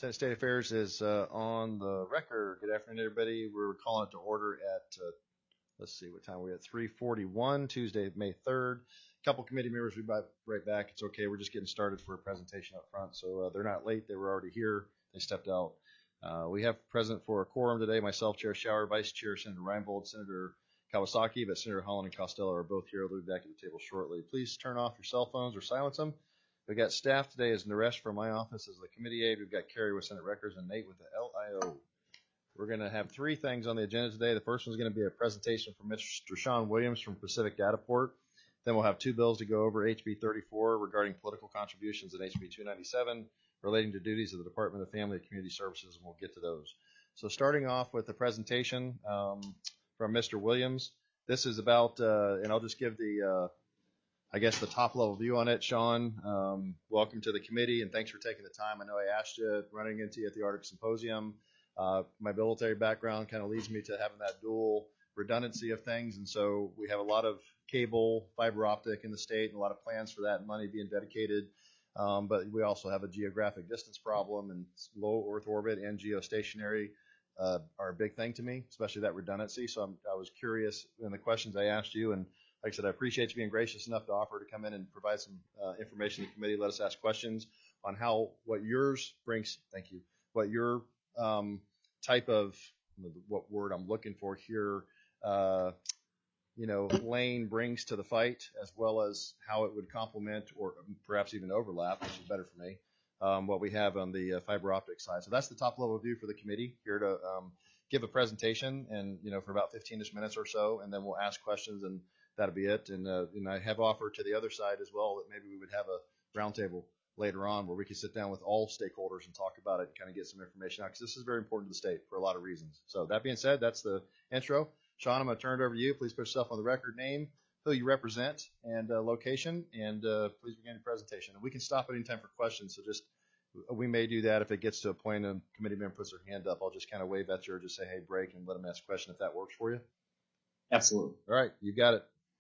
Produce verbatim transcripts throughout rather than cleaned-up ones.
Senate State Affairs is uh, on the record. Good afternoon, everybody. We're calling it to order at, uh, let's see, what time we're at, three forty-one, Tuesday, May third. A couple committee members, we'll be right back. It's okay. We're just getting started for a presentation up front. So uh, they're not late. They were already here. They stepped out. Uh, we have present for a quorum today, myself, Chair Schauer, Vice Chair Senator Reinbold, Senator Kawasaki, but Senator Holland and Costello are both here. They'll be back at the table shortly. Please turn off your cell phones or silence them. We got staff today as Naresh from my office as the committee aide. We've got Carrie with Senate Records and Nate with the L I O. We're going to have three things on the agenda today. The first one's going to be a presentation from Mister Sean Williams from Pacific Dataport. Then we'll have two bills to go over, H B thirty-four regarding political contributions and H B two ninety-seven relating to duties of the Department of Family and Community Services, and we'll get to those. So starting off with the presentation um, from Mister Williams. This is about, uh, and I'll just give the uh, I guess the top level view on it. Sean, um, welcome to the committee and thanks for taking the time. I know I asked you running into you at the Arctic Symposium. Uh, my military background kind of leads me to having that dual redundancy of things. And so we have a lot of cable, fiber optic in the state and a lot of plans for that money being dedicated. Um, but we also have a geographic distance problem, and low Earth orbit and geostationary uh, are a big thing to me, especially that redundancy. So I'm, I was curious in the questions I asked you, and like I said, I appreciate you being gracious enough to offer to come in and provide some uh, information to the committee. Let us ask questions on how what yours brings. Thank you. What your um, type of what word I'm looking for here, uh, you know, lane brings to the fight, as well as how it would complement or perhaps even overlap, which is better for me, um, what we have on the uh, fiber optic side. So that's the top level view for the committee here to um, give a presentation, and you know, for about fifteen-ish minutes or so, and then we'll ask questions and that'll be it. And, uh, and I have offered to the other side as well that maybe we would have a roundtable later on where we could sit down with all stakeholders and talk about it and kind of get some information out, because this is very important to the state for a lot of reasons. So that being said, that's the intro. Sean, I'm going to turn it over to you. Please put yourself on the record, name, who you represent, and uh, location, and uh, please begin your presentation. And we can stop at any time for questions, so just we may do that if it gets to a point and a committee member puts their hand up. I'll just kind of wave at you or just say, hey, break, and let them ask a question if that works for you. Absolutely. All right, you got it.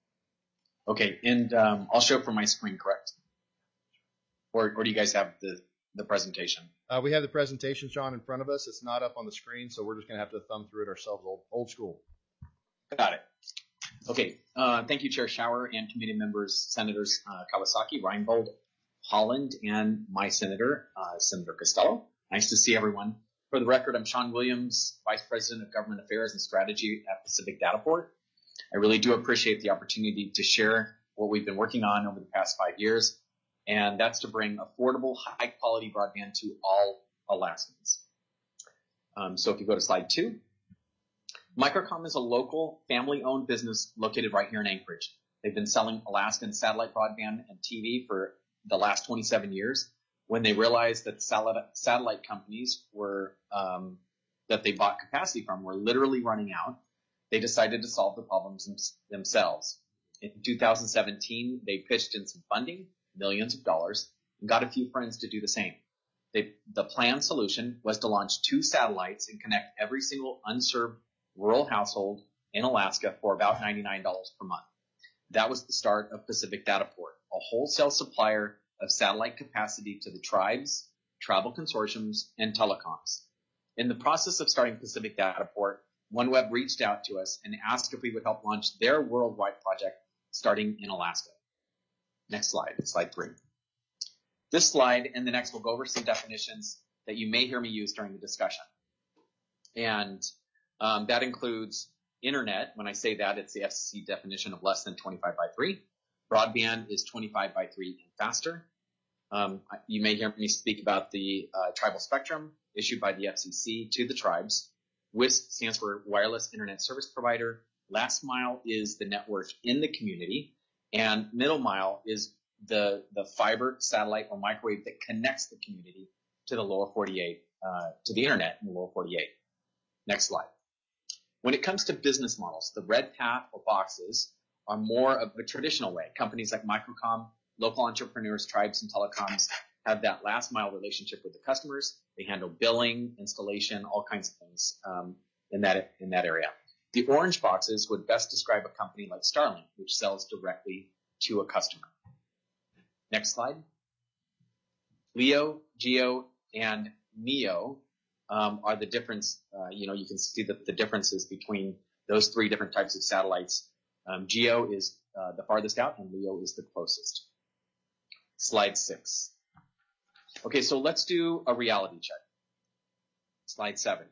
Okay, and um, I'll show from my screen, correct? Or, or do you guys have the, the presentation? Uh, we have the presentation, Sean, in front of us. It's not up on the screen, so we're just going to have to thumb through it ourselves, old, old school. Got it. Okay, uh, thank you, Chair Schauer and committee members, Senators uh, Kawasaki, Reinbold, Holland, and my senator, uh, Senator Costello. Nice to see everyone. For the record, I'm Sean Williams, Vice President of Government Affairs and Strategy at Pacific Dataport. I really do appreciate the opportunity to share what we've been working on over the past five years, and that's to bring affordable, high-quality broadband to all Alaskans. Um, so if you go to slide two, Microcom is a local, family-owned business located right here in Anchorage. They've been selling Alaskan satellite broadband and T V for the last twenty-seven years. When they realized that satellite companies were um, that they bought capacity from were literally running out, they decided to solve the problems them- themselves. In two thousand seventeen, they pitched in some funding, millions of dollars, and got a few friends to do the same. They, the planned solution was to launch two satellites and connect every single unserved rural household in Alaska for about ninety-nine dollars per month. That was the start of Pacific Dataport, a wholesale supplier of satellite capacity to the tribes, travel consortiums, and telecoms. In the process of starting Pacific Dataport, OneWeb reached out to us and asked if we would help launch their worldwide project starting in Alaska. Next slide, slide three. This slide and the next will go over some definitions that you may hear me use during the discussion. And um, that includes internet. When I say that, it's the F C C definition of less than twenty-five by three. Broadband is twenty-five by three and faster. Um, you may hear me speak about the uh, tribal spectrum issued by the F C C to the tribes. W I S P stands for Wireless Internet Service Provider. Last mile is the network in the community, and middle mile is the, the fiber, satellite, or microwave that connects the community to the lower forty-eight, uh, to the internet in the lower forty-eight. Next slide. When it comes to business models, the red path or boxes are more of a traditional way. Companies like Microcom, local entrepreneurs, tribes, and telecoms have that last mile relationship with the customers. They handle billing, installation, all kinds of things um, in that in that area. The orange boxes would best describe a company like Starlink, which sells directly to a customer. Next slide. LEO, GEO, and MEO um, are the difference. Uh, you know, you can see the, the differences between those three different types of satellites. Um, GEO is uh, the farthest out, and LEO is the closest. Slide six. Okay, so let's do a reality check. Slide seven.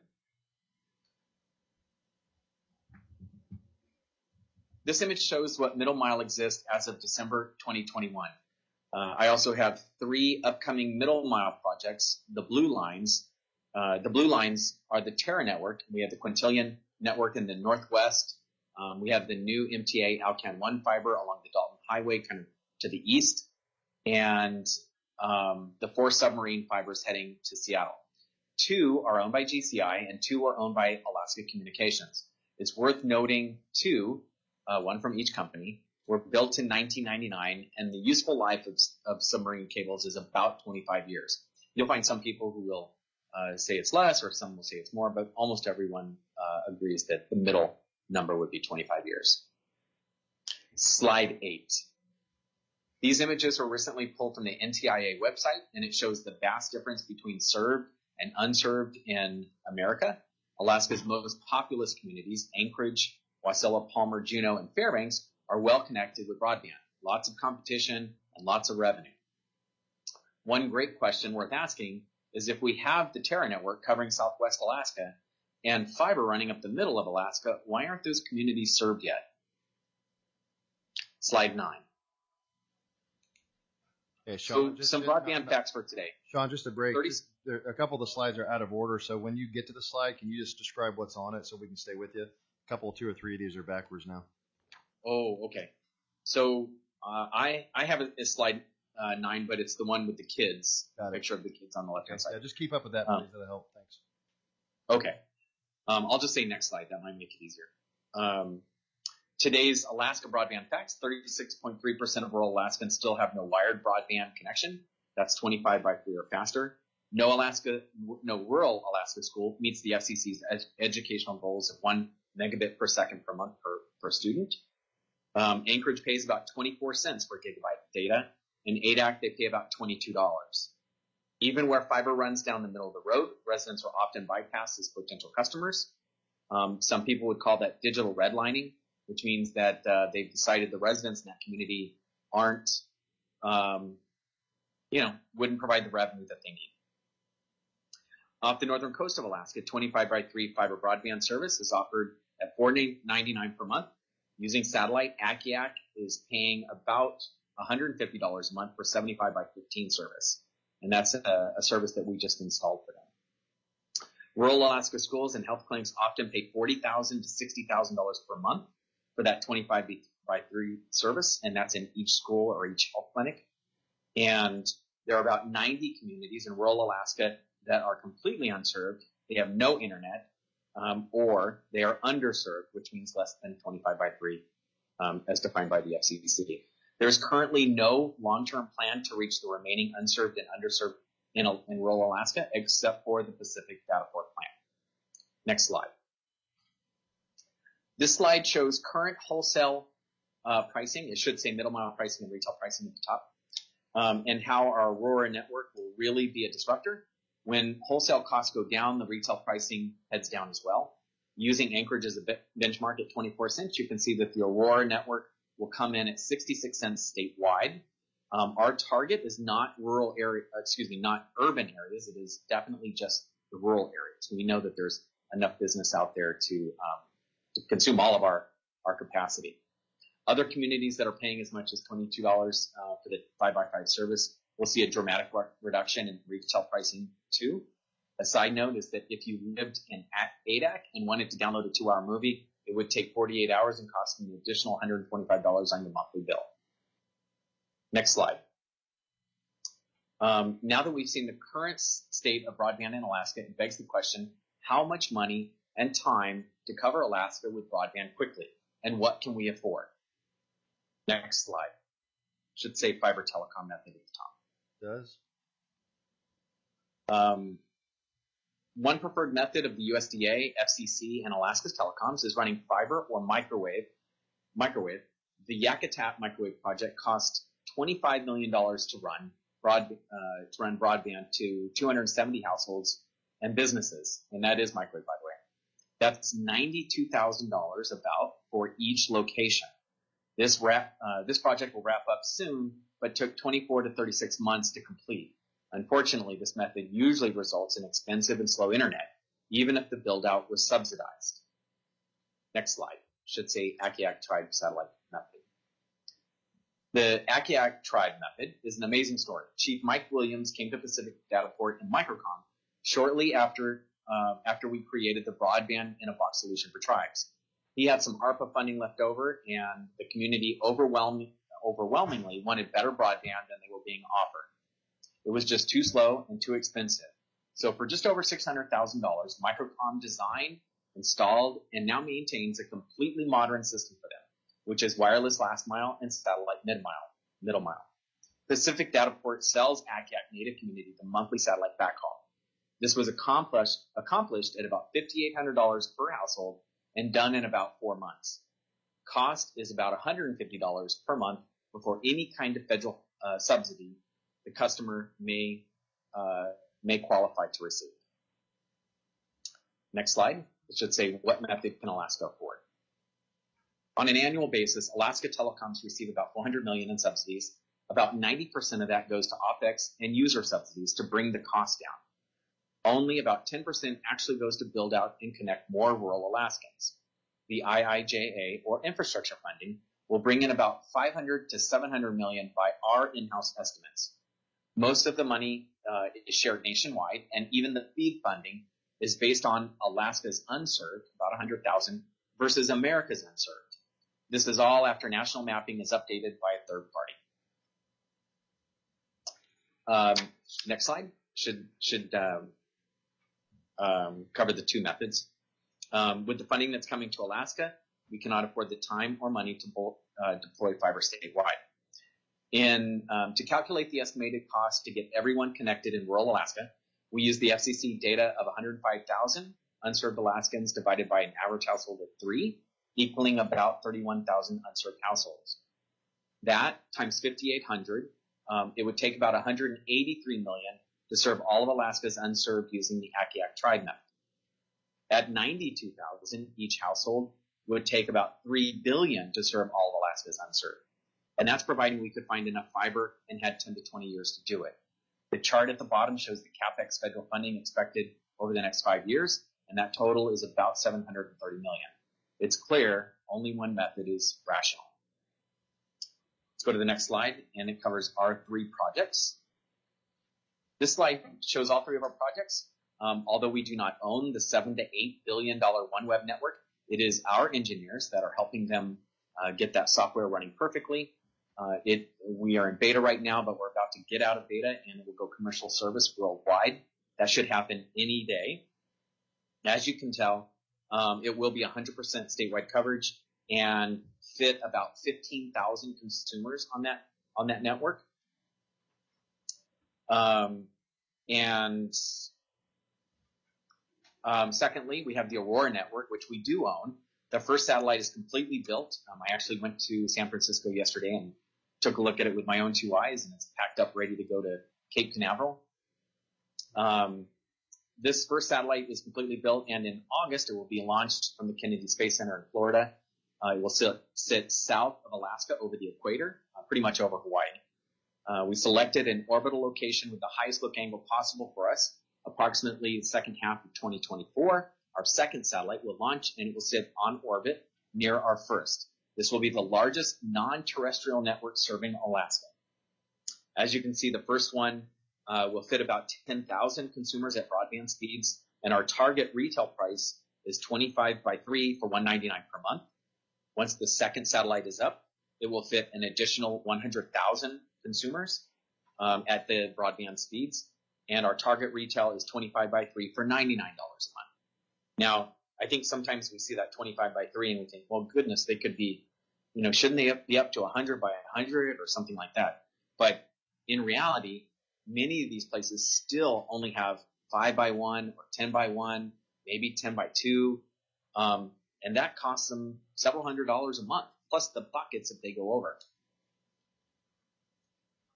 This image shows what middle mile exists as of December twenty twenty-one. Uh, I also have three upcoming middle mile projects. The blue lines, uh, the blue lines are the Terra network. We have the Quintillion network in the northwest. Um, we have the new M T A Alcan one fiber along the Dalton Highway, kind of to the east, and um, the four submarine fibers heading to Seattle. Two are owned by G C I, and two are owned by Alaska Communications. It's worth noting, two, uh, one from each company, were built in nineteen ninety-nine, and the useful life of, of submarine cables is about twenty-five years. You'll find some people who will uh, say it's less, or some will say it's more, but almost everyone uh, agrees that the middle number would be twenty-five years. Slide eight. These images were recently pulled from the N T I A website, and it shows the vast difference between served and unserved in America. Alaska's most populous communities, Anchorage, Wasilla, Palmer, Juneau, and Fairbanks, are well connected with broadband. Lots of competition and lots of revenue. One great question worth asking is, if we have the Terra network covering Southwest Alaska and fiber running up the middle of Alaska, why aren't those communities served yet? Slide nine. Okay, Sean, so just, some just, broadband no, facts for today. Sean, just a break. thirty Just, there, a couple of the slides are out of order, so when you get to the slide, can you just describe what's on it so we can stay with you? A couple, two or three of these are backwards now. Oh, okay. So uh, I I have a, a slide uh, nine, but it's the one with the kids. Got it. Picture of the kids on the left hand Okay, side. yeah, just keep up with that, Um, please. That'll help. Thanks. Okay. Um, I'll just say next slide. That might make it easier. Um, today's Alaska broadband facts: thirty-six point three percent of rural Alaskans still have no wired broadband connection. That's twenty-five by three or faster. No Alaska, no rural Alaska school meets the F C C's ed- educational goals of one megabit per second per month per, per student. Um, Anchorage pays about twenty-four cents per gigabyte of data. In A D A C, they pay about twenty-two dollars. Even where fiber runs down the middle of the road, residents are often bypassed as potential customers. Um, some people would call that digital redlining, which means that uh, they've decided the residents in that community aren't, um, you know, wouldn't provide the revenue that they need. Off the northern coast of Alaska, twenty-five by three fiber broadband service is offered at four ninety-nine per month. Using satellite, Akiak is paying about one hundred fifty dollars a month for seventy-five by fifteen service. And that's a, a service that we just installed for them. Rural Alaska schools and health clinics often pay forty thousand dollars to sixty thousand dollars per month for that twenty-five by three service, and that's in each school or each health clinic. And there are about ninety communities in rural Alaska that are completely unserved. They have no internet, um, or they are underserved, which means less than twenty-five by three, um, as defined by the F C C. There is currently no long-term plan to reach the remaining unserved and underserved in, in rural Alaska, except for the Pacific Data Port Plan. Next slide. This slide shows current wholesale uh, pricing. It should say middle mile pricing and retail pricing at the top, um, and how our Aurora network will really be a disruptor. When wholesale costs go down, the retail pricing heads down as well. Using Anchorage as a benchmark at twenty-four cents, you can see that the Aurora network will come in at sixty-six cents statewide. Um, our target is not rural area, excuse me, not urban areas. It is definitely just the rural areas. We know that there's enough business out there to, um, to consume all of our, our capacity. Other communities that are paying as much as twenty-two dollars uh, for the five by five service will see a dramatic re- reduction in retail pricing too. A side note is that if you lived in A D A C and wanted to download a two-hour movie, it would take forty-eight hours and cost an additional one hundred twenty-five dollars on your monthly bill. Next slide. Um, now that we've seen the current state of broadband in Alaska, it begs the question, how much money and time to cover Alaska with broadband quickly, and what can we afford? Next slide. Should say fiber telecom method at the top. Does? Um, one preferred method of the U S D A, F C C, and Alaska's telecoms is running fiber or microwave. Microwave. The Yakutat microwave project cost twenty-five million dollars to run. Broad, uh, to run broadband to two hundred seventy households and businesses, and that is microwave, by the way. That's ninety-two thousand dollars about for each location. This wrap, uh, this project will wrap up soon, but took twenty-four to thirty-six months to complete. Unfortunately, this method usually results in expensive and slow internet, even if the build-out was subsidized. Next slide should say Akiak Tribe Satellite Method. The Akiak Tribe Method is an amazing story. Chief Mike Williams came to Pacific Dataport and Microcom shortly after uh, after we created the broadband in a box solution for tribes. He had some ARPA funding left over, and the community overwhelming, overwhelmingly wanted better broadband than they were being offered. It was just too slow and too expensive. So for just over six hundred thousand dollars, Microcom designed, installed, and now maintains a completely modern system for them, which is wireless last mile and satellite mid mile, middle mile. Pacific Dataport sells Akiak Native Community the monthly satellite backhaul. This was accomplished, accomplished at about five thousand eight hundred dollars per household and done in about four months. Cost is about one hundred fifty dollars per month before any kind of federal uh, subsidy the customer may uh, may qualify to receive. Next slide. It should say, what method can Alaska afford? On an annual basis, Alaska Telecoms receive about four hundred million dollars in subsidies. About ninety percent of that goes to OpEx and user subsidies to bring the cost down. Only about ten percent actually goes to build out and connect more rural Alaskans. The I I J A, or infrastructure funding, will bring in about five hundred to seven hundred million dollars by our in-house estimates. Most of the money uh, is shared nationwide, and even the BEAD funding is based on Alaska's unserved, about one hundred thousand, versus America's unserved. This is all after national mapping is updated by a third party. Um, next slide should should um, um, cover the two methods. Um, with the funding that's coming to Alaska, we cannot afford the time or money to both, uh, deploy fiber statewide. In um, to calculate the estimated cost to get everyone connected in rural Alaska, we use the F C C data of one hundred five thousand unserved Alaskans divided by an average household of three, equaling about thirty-one thousand unserved households. That times five thousand eight hundred, um, it would take about one hundred eighty-three million to serve all of Alaska's unserved using the Akiak Tribe method. At ninety-two thousand each household, it would take about three billion to serve all of Alaska's unserved. And that's providing we could find enough fiber and had ten to twenty years to do it. The chart at the bottom shows the CapEx federal funding expected over the next five years, and that total is about seven hundred thirty million. It's clear only one method is rational. Let's go to the next slide, and it covers our three projects. This slide shows all three of our projects. Um, although we do not own the seven to eight billion dollar OneWeb network, it is our engineers that are helping them uh, get that software running perfectly. Uh, it, we are in beta right now, but we're about to get out of beta and it will go commercial service worldwide. That should happen any day. As you can tell, um, it will be one hundred percent statewide coverage and fit about fifteen thousand consumers on that on that network. Um, and um, secondly, we have the Aurora network, which we do own. The first satellite is completely built. Um, I actually went to San Francisco yesterday and took a look at it with my own two eyes, and it's packed up ready to go to Cape Canaveral. Um, this first satellite is completely built, and in August it will be launched from the Kennedy Space Center in Florida. Uh, it will sit, sit south of Alaska over the equator, uh, pretty much over Hawaii. Uh, we selected an orbital location with the highest look angle possible for us, approximately the second half of twenty twenty-four. Our second satellite will launch, and it will sit on orbit near our first. This will be the largest non-terrestrial network serving Alaska. As you can see, the first one uh, will fit about ten thousand consumers at broadband speeds, and our target retail price is twenty-five by three for one hundred ninety-nine dollars per month. Once the second satellite is up, it will fit an additional one hundred thousand consumers um, at the broadband speeds, and our target retail is twenty-five by three for ninety-nine dollars a month. Now, I think sometimes we see that twenty-five by three and we think, well, goodness, they could be, you know, shouldn't they be up to one hundred by one hundred or something like that? But in reality, many of these places still only have five by one or ten by one, maybe ten by two, um, and that costs them several hundred dollars a month, plus the buckets if they go over.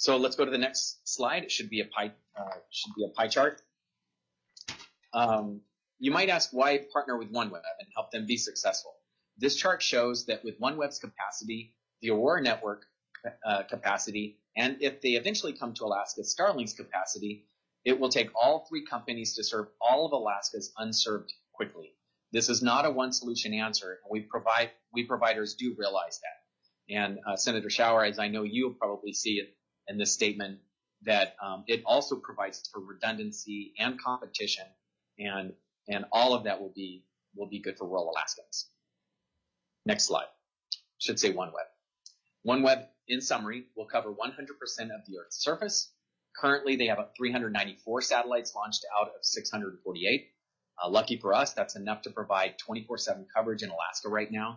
So let's go to the next slide. It should be a pie, uh, should be a pie chart. Um, you might ask why partner with OneWeb and help them be successful. This chart shows that with OneWeb's capacity, the Aurora network uh, capacity, and if they eventually come to Alaska, Starlink's capacity, it will take all three companies to serve all of Alaska's unserved quickly. This is not a one-solution answer, and we provide we providers do realize that. And uh, Senator Schauer, as I know you'll probably see it in this statement, that um, it also provides for redundancy and competition, and and all of that will be will be good for rural Alaskans. Next slide. Should say OneWeb. OneWeb, in summary, will cover one hundred percent of the Earth's surface. Currently, they have three hundred ninety-four satellites launched out of six hundred forty-eight. Uh, lucky for us, that's enough to provide twenty-four seven coverage in Alaska right now.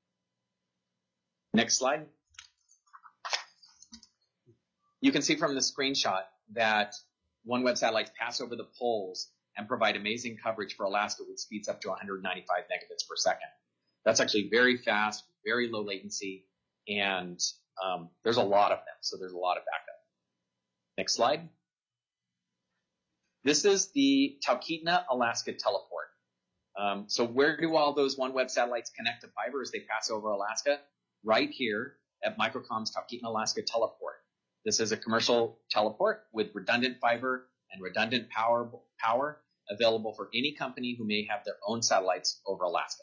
Next slide. You can see from the screenshot that OneWeb satellites pass over the poles and provide amazing coverage for Alaska with speeds up to one hundred ninety-five megabits per second. That's actually very fast, very low latency, and um, there's a lot of them, so there's a lot of backup. Next slide. This is the Talkeetna, Alaska teleport. Um, so where do all those OneWeb satellites connect to fiber as they pass over Alaska? Right here at Microcom's Talkeetna, Alaska teleport. This is a commercial teleport with redundant fiber and redundant power, power available for any company who may have their own satellites over Alaska.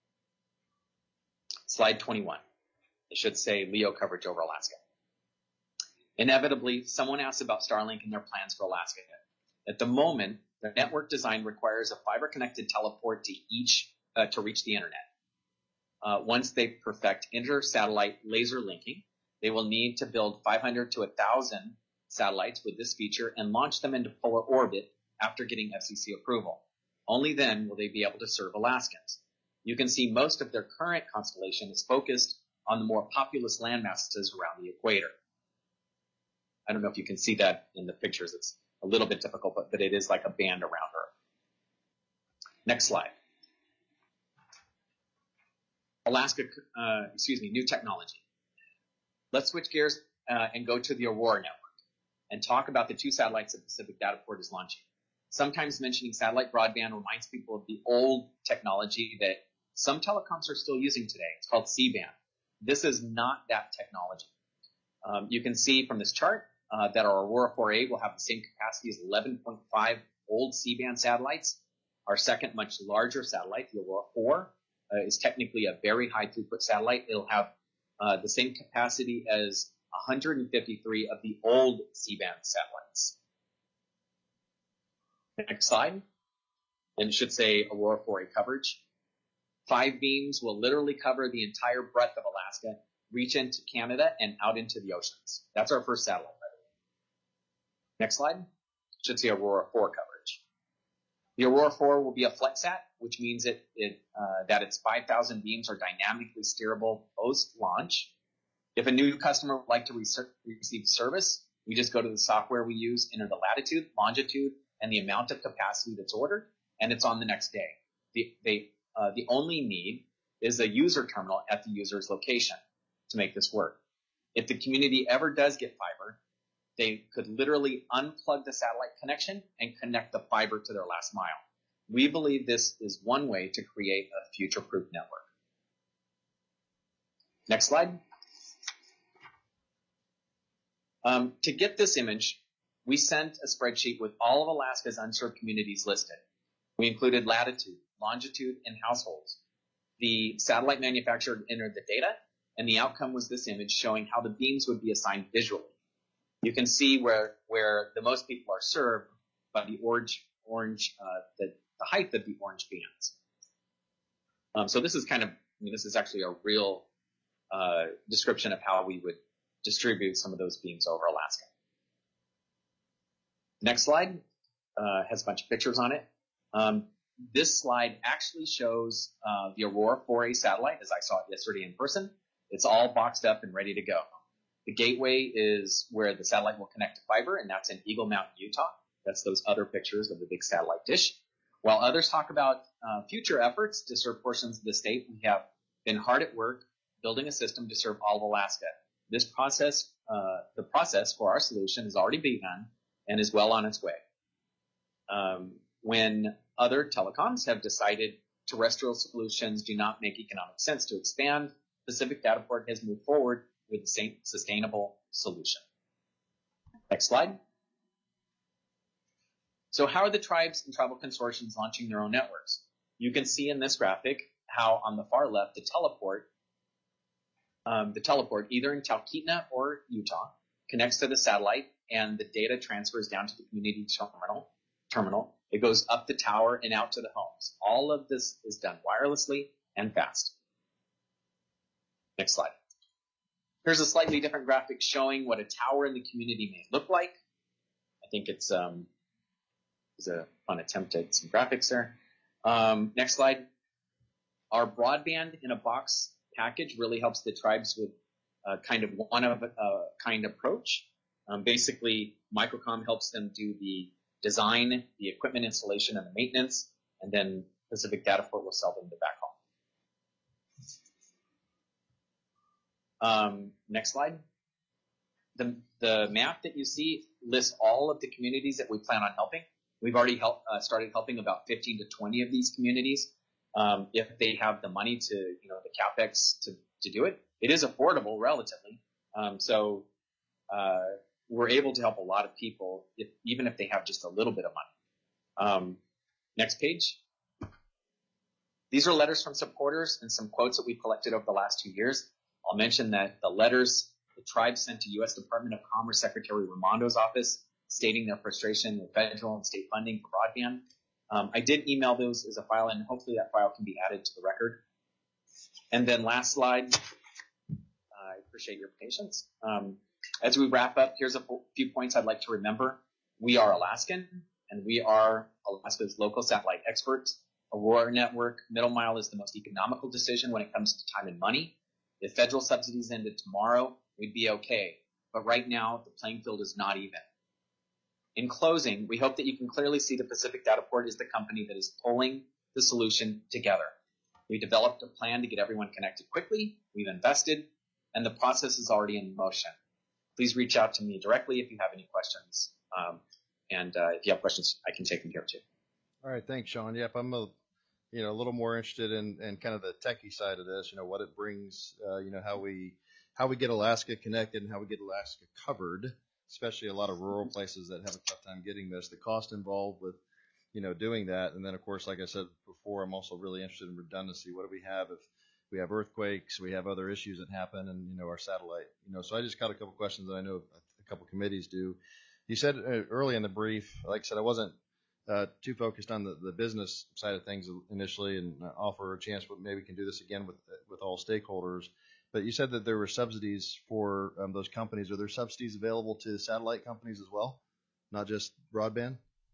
Slide twenty-one. It should say LEO coverage over Alaska. Inevitably, someone asks about Starlink and their plans for Alaska. At the moment, the network design requires a fiber-connected teleport to each uh, to reach the internet. Uh, once they perfect inter-satellite laser linking, they will need to build five hundred to one thousand satellites with this feature and launch them into polar orbit after getting F C C approval. Only then will they be able to serve Alaskans. You can see most of their current constellation is focused on the more populous landmasses around the equator. I don't know if you can see that in the pictures. It's a little bit difficult, but, but it is like a band around Earth. Next slide. Alaska, uh, excuse me, new technology. Let's switch gears uh, and go to the Aurora network and talk about the two satellites that Pacific Dataport is launching. Sometimes mentioning satellite broadband reminds people of the old technology that some telecoms are still using today. It's called C-band. This is not that technology. Um, you can see from this chart uh, that our Aurora four A will have the same capacity as eleven point five old C-band satellites. Our second, much larger satellite, the Aurora four, uh, is technically a very high throughput satellite. It'll have uh, the same capacity as one hundred fifty-three of the old C-band satellites. Next slide. And it should say Aurora four A coverage. Five beams will literally cover the entire breadth of Alaska, reach into Canada, and out into the oceans. That's our first satellite, by the way. Next slide. It should say Aurora four coverage. The Aurora four will be a FlexSat, which means it, it, uh, that its five thousand beams are dynamically steerable post-launch. If a new customer would like to receive service, we just go to the software we use, enter the latitude, longitude, and the amount of capacity that's ordered, and it's on the next day. The, they, uh, the only need is a user terminal at the user's location to make this work. If the community ever does get fiber, they could literally unplug the satellite connection and connect the fiber to their last mile. We believe this is one way to create a future-proof network. Next slide. Um, to get this image, we sent a spreadsheet with all of Alaska's unserved communities listed. We included latitude, longitude, and households. The satellite manufacturer entered the data, and the outcome was this image showing how the beams would be assigned visually. You can see where, where the most people are served by the orange, orange uh, the, the height of the orange bands. Um, so this is kind of, I mean, this is actually a real uh, description of how we would distribute some of those beams over Alaska. Next slide uh, has a bunch of pictures on it. Um, this slide actually shows uh, the Aurora four A satellite as I saw it yesterday in person. It's all boxed up and ready to go. The gateway is where the satellite will connect to fiber, and that's in Eagle Mountain, Utah. That's those other pictures of the big satellite dish. While others talk about uh, future efforts to serve portions of the state, we have been hard at work building a system to serve all of Alaska. this process, uh, the process for our solution has already begun and is well on its way. Um, when other telecoms have decided terrestrial solutions do not make economic sense to expand, Pacific Dataport has moved forward with the same sustainable solution. Next slide. So how are the tribes and tribal consortiums launching their own networks? You can see in this graphic how on the far left, the teleport, um, the teleport either in Talkeetna or Utah connects to the satellite and the data transfers down to the community terminal. terminal. It goes up the tower and out to the homes. All of this is done wirelessly and fast. Next slide. Here's a slightly different graphic showing what a tower in the community may look like. I think it's um, it's a fun attempt at some graphics there. Um, next slide. Our broadband in a box package really helps the tribes with a kind of one of a kind approach. Um, basically, Microcom helps them do the design, the equipment installation, and the maintenance, and then Pacific Dataport will sell them the backhaul. Um, next slide. The, the map that you see lists all of the communities that we plan on helping. We've already help, uh, started helping about fifteen to twenty of these communities. Um, if they have the money to, you know, the capex to, to do it, it is affordable relatively. Um, so, uh, we're able to help a lot of people, if, even if they have just a little bit of money. Um, next page. These are letters from supporters and some quotes that we've collected over the last two years. I'll mention that the letters the tribe sent to U S Department of Commerce Secretary Raimondo's office stating their frustration with federal and state funding for broadband. Um, I did email those as a file, and hopefully that file can be added to the record. And then last slide. I appreciate your patience. Um, As we wrap up, here's a few points I'd like to remember. We are Alaskan, and we are Alaska's local satellite experts. Aurora Network middle mile is the most economical decision when it comes to time and money. If federal subsidies ended tomorrow, we'd be okay. But right now, the playing field is not even. In closing, we hope that you can clearly see that Pacific Dataport is the company that is pulling the solution together. We developed a plan to get everyone connected quickly. We've invested, and the process is already in motion. Please reach out to me directly if you have any questions. Um, and uh, if you have questions, I can take them here too. All right, thanks, Sean. Yep, I'm a, you know, a little more interested in, in kind of the techie side of this. You know, what it brings. Uh, you know, how we how we get Alaska connected and how we get Alaska covered, especially a lot of rural places that have a tough time getting this. The cost involved with, you know, doing that, and then of course, like I said before, I'm also really interested in redundancy. What do we have if we have earthquakes, we have other issues that happen, and, you know, our satellite, you know, so I just got a couple questions that I know a couple committees do. You said uh, early in the brief, like I said, I wasn't uh, too focused on the, the business side of things initially, and offer a chance, but maybe we can do this again with, with all stakeholders. But you said that there were subsidies for um, those companies. Are there subsidies available to satellite companies as well, not just broadband?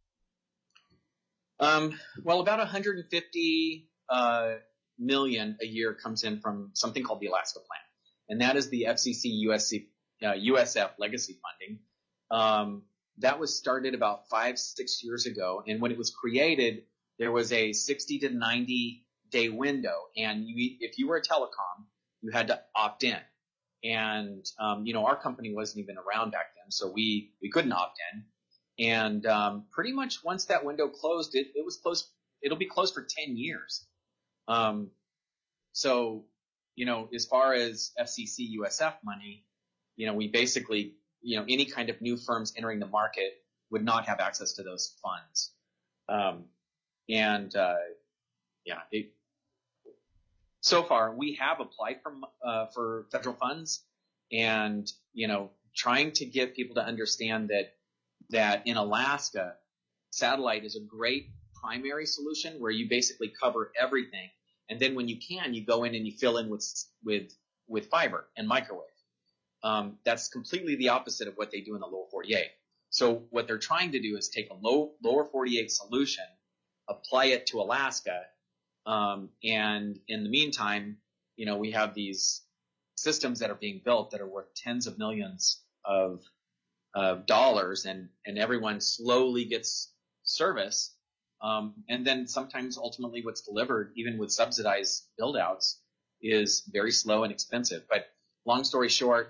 Um, well, about one hundred fifty, uh, million a year comes in from something called the Alaska Plan, and that is the F C C U S C, uh, U S F legacy funding. Um, that was started about five, six years ago, and when it was created, there was a sixty to ninety day window, and you, if you were a telecom, you had to opt in. And um, you know, our company wasn't even around back then, so we we couldn't opt in. And um, pretty much once that window closed, it, it was closed. It'll be closed for ten years. Um, so, you know, as far as F C C U S F money, you know, we basically, you know, any kind of new firms entering the market would not have access to those funds. Um, and, uh, yeah, it, so far we have applied for, uh, for federal funds, and, you know, trying to get people to understand that, that in Alaska, satellite is a great primary solution where you basically cover everything. And then when you can, you go in and you fill in with, with, with fiber and microwave. Um, that's completely the opposite of what they do in the lower forty-eight. So what they're trying to do is take a low, lower forty-eight solution, apply it to Alaska. Um, and in the meantime, you know, we have these systems that are being built that are worth tens of millions of, of dollars, and, and everyone slowly gets service. Um, and then sometimes ultimately what's delivered, even with subsidized build outs, is very slow and expensive. But long story short,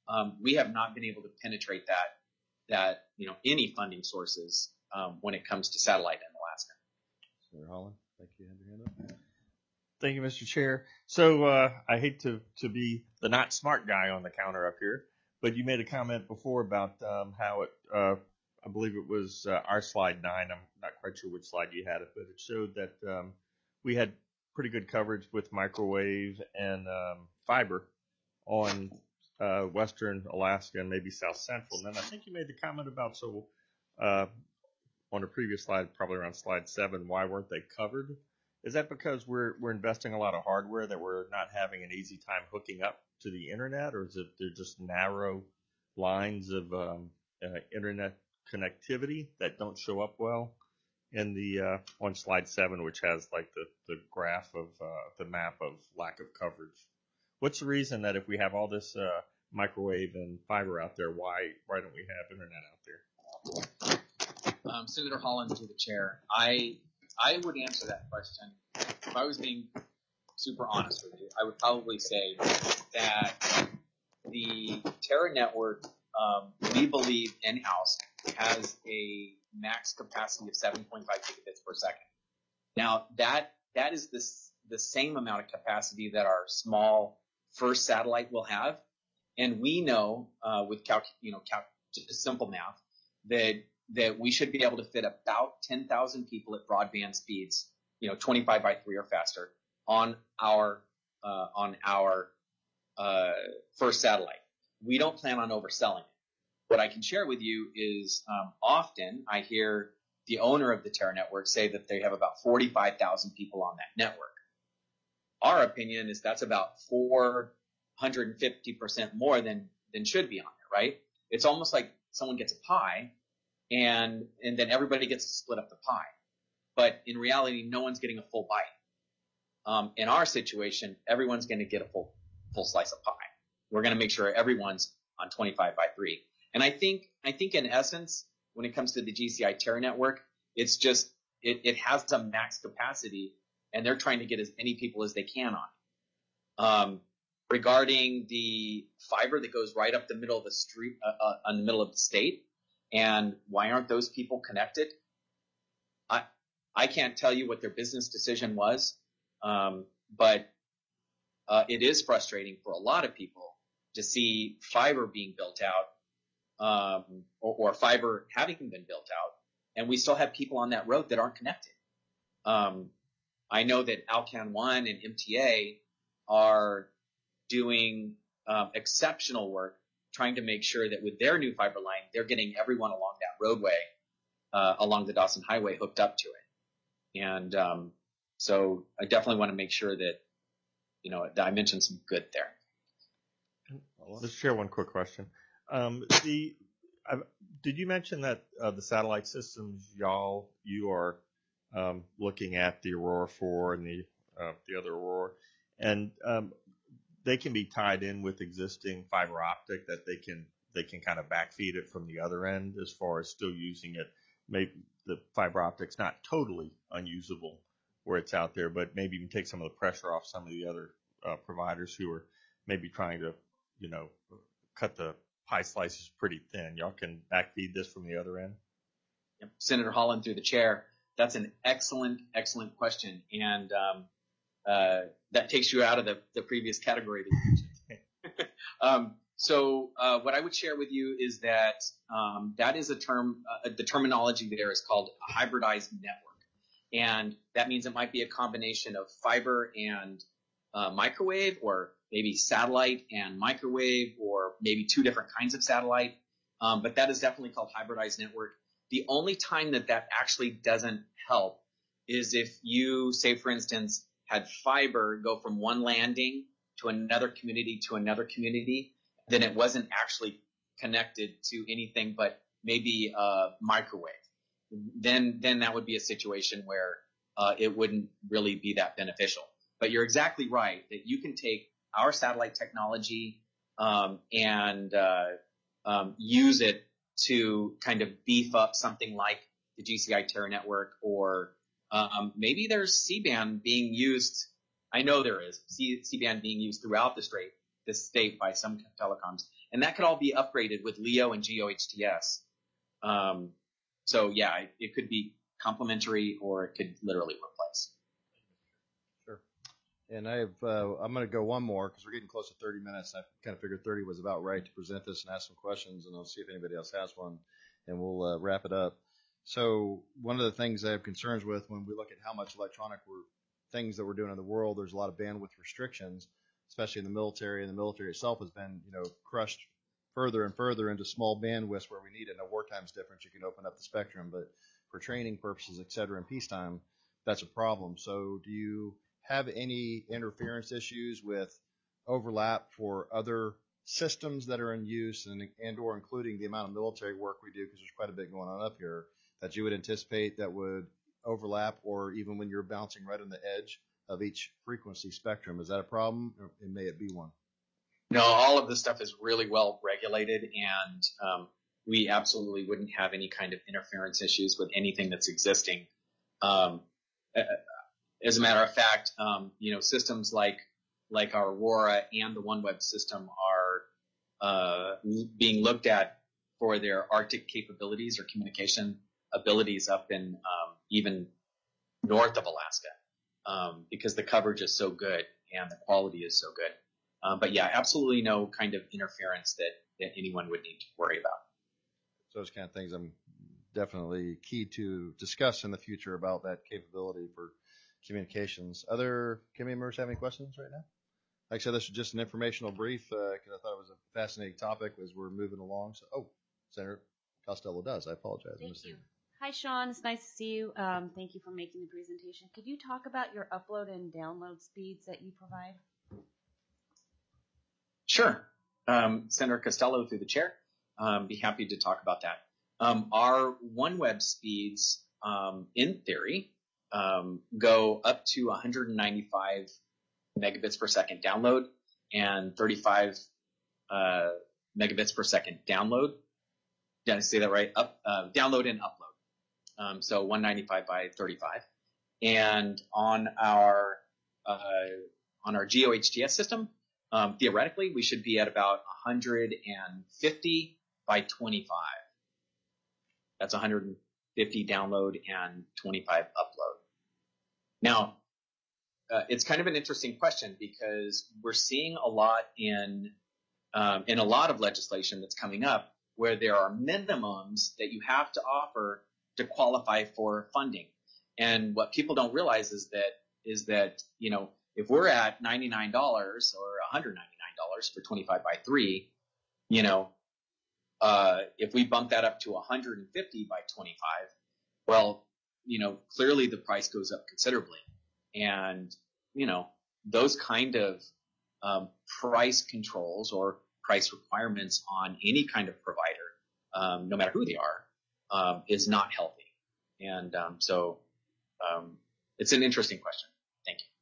um, we have not been able to penetrate that, that, you know, any funding sources, um, when it comes to satellite in Alaska. Senator Holland, thank you. Hand your hand up. Thank you, Mister Chair. So uh, I hate to, to be the not smart guy on the counter up here, but you made a comment before about um, how it, uh, I believe it was uh, our slide nine. I'm not quite sure which slide you had it, but it showed that um, we had pretty good coverage with microwave and um, fiber on uh, western Alaska and maybe south central. And then I think you made the comment about, so uh, on a previous slide, probably around slide seven, why weren't they covered? Is that because we're we're investing a lot of hardware that we're not having an easy time hooking up to the internet, or is it they're just narrow lines of um, uh, internet connectivity that don't show up well in the uh, on slide seven, which has like the the graph of uh, the map of lack of coverage? What's the reason that if we have all this uh, microwave and fiber out there, why why don't we have internet out there? Um, Senator Holland, through the chair, I. I would answer that question. If I was being super honest with you, I would probably say that the Terra network, um, we believe in-house, has a max capacity of seven point five gigabits per second. Now, that that is this, the same amount of capacity that our small first satellite will have. And we know, uh, with calc, you know, calc, just simple math, that that we should be able to fit about ten thousand people at broadband speeds, you know, twenty-five by three or faster on our, uh, on our, uh, first satellite. We don't plan on overselling it. What I can share with you is, um, often I hear the owner of the Terra network say that they have about forty-five thousand people on that network. Our opinion is that's about four hundred fifty percent more than, than should be on there, right? It's almost like someone gets a pie, and and then everybody gets to split up the pie. But in reality, no one's getting a full bite. Um, in our situation, everyone's going to get a full full slice of pie. We're going to make sure everyone's on twenty-five by three. And I think I think in essence, when it comes to the G C I Terra network, it's just it, it has a max capacity, and they're trying to get as many people as they can on it. Um, regarding the fiber that goes right up the middle of the street, uh, uh, in the middle of the state. And why aren't those people connected? I I can't tell you what their business decision was, um, but uh, it is frustrating for a lot of people to see fiber being built out, um, or, or fiber having been built out, and we still have people on that road that aren't connected. Um, I know that Alcan One and M T A are doing um, exceptional work trying to make sure that with their new fiber line, they're getting everyone along that roadway, uh, along the Dawson Highway hooked up to it. And, um, so I definitely want to make sure that, you know, that I mentioned some good there. Let's share one quick question. Um, the, uh, did you mention that, uh, the satellite systems y'all, you are, um, looking at the Aurora four and the, uh, the other Aurora, and, um, they can be tied in with existing fiber optic that they can they can kind of backfeed it from the other end as far as still using it. Maybe the fiber optic's not totally unusable where it's out there, but maybe you can take some of the pressure off some of the other uh, providers who are maybe trying to, you know, cut the pie slices pretty thin. Y'all can backfeed this from the other end? Yep. Senator Holland, through the chair, that's an excellent, excellent question. And um, uh, that takes you out of the, the previous category that you mentioned. um, so uh, what I would share with you is that um, that is a term, uh, the terminology there is called a hybridized network. And that means it might be a combination of fiber and uh, microwave, or maybe satellite and microwave, or maybe two different kinds of satellite. Um, but that is definitely called hybridized network. The only time that that actually doesn't help is if you, say, for instance, had fiber go from one landing to another community to another community, then it wasn't actually connected to anything but maybe a microwave. Then, then that would be a situation where uh, it wouldn't really be that beneficial. But you're exactly right that you can take our satellite technology um, and uh, um, use it to kind of beef up something like the G C I Terra network, or um, maybe there's C-band being used. I know there is C- C-band being used throughout the state, the state by some telecoms. and that could all be upgraded with LEO and G O H T S. Um, so yeah, it, it could be complementary or it could literally replace. Sure. And I have, uh, I'm going to go one more because we're getting close to thirty minutes. I kind of figured thirty was about right to present this and ask some questions, and I'll see if anybody else has one, and we'll uh, wrap it up. So one of the things I have concerns with when we look at how much electronic we're, things that we're doing in the world, there's a lot of bandwidth restrictions, especially in the military, and the military itself has been, you know, crushed further and further into small bandwidths where we need it. Now, wartime's different. You can open up the spectrum, but for training purposes, et cetera, in peacetime, that's a problem. So do you have any interference issues with overlap for other systems that are in use and, and or including the amount of military work we do, because there's quite a bit going on up here, that you would anticipate that would overlap, or even when you're bouncing right on the edge of each frequency spectrum? Is that a problem, or may it be one? No, all of this stuff is really well regulated, and um, we absolutely wouldn't have any kind of interference issues with anything that's existing. Um, as a matter of fact, um, you know, systems like like our Aurora and the OneWeb system are uh, being looked at for their Arctic capabilities or communication abilities up in um, even north of Alaska, um, because the coverage is so good and the quality is so good. Um, but yeah, absolutely no kind of interference that, that anyone would need to worry about. So those kind of things I'm definitely key to discuss in the future about that capability for communications. Other committee members have any questions right now? Like I said, this is just an informational brief because uh, I thought it was a fascinating topic as we're moving along. So, oh, Senator Costello does. I apologize. Thank you. Hi, Sean. It's nice to see you. Um, thank you for making the presentation. Could you talk about your upload and download speeds that you provide? Sure. Um, Senator Costello through the chair. Um, be happy to talk about that. Um, our OneWeb speeds, um, in theory, um, go up to one hundred ninety-five megabits per second download and thirty-five uh, megabits per second download. Did I say that right? Up, uh, download and upload. Um, so one ninety-five by thirty-five. And on our uh, on our G O H T S system, um, theoretically, we should be at about one hundred fifty by twenty-five. That's one hundred fifty download and twenty-five upload. Now, uh, it's kind of an interesting question because we're seeing a lot in um, in a lot of legislation that's coming up where there are minimums that you have to offer to qualify for funding. And what people don't realize is that is that you know if we're at ninety-nine dollars or one hundred ninety-nine dollars for twenty-five by three, you know, uh, if we bump that up to one hundred fifty by twenty-five, well, you know, clearly the price goes up considerably. And, you know, those kind of um, price controls or price requirements on any kind of provider, um, no matter who they are, um, is not healthy. And um, so um, it's an interesting question. Thank you.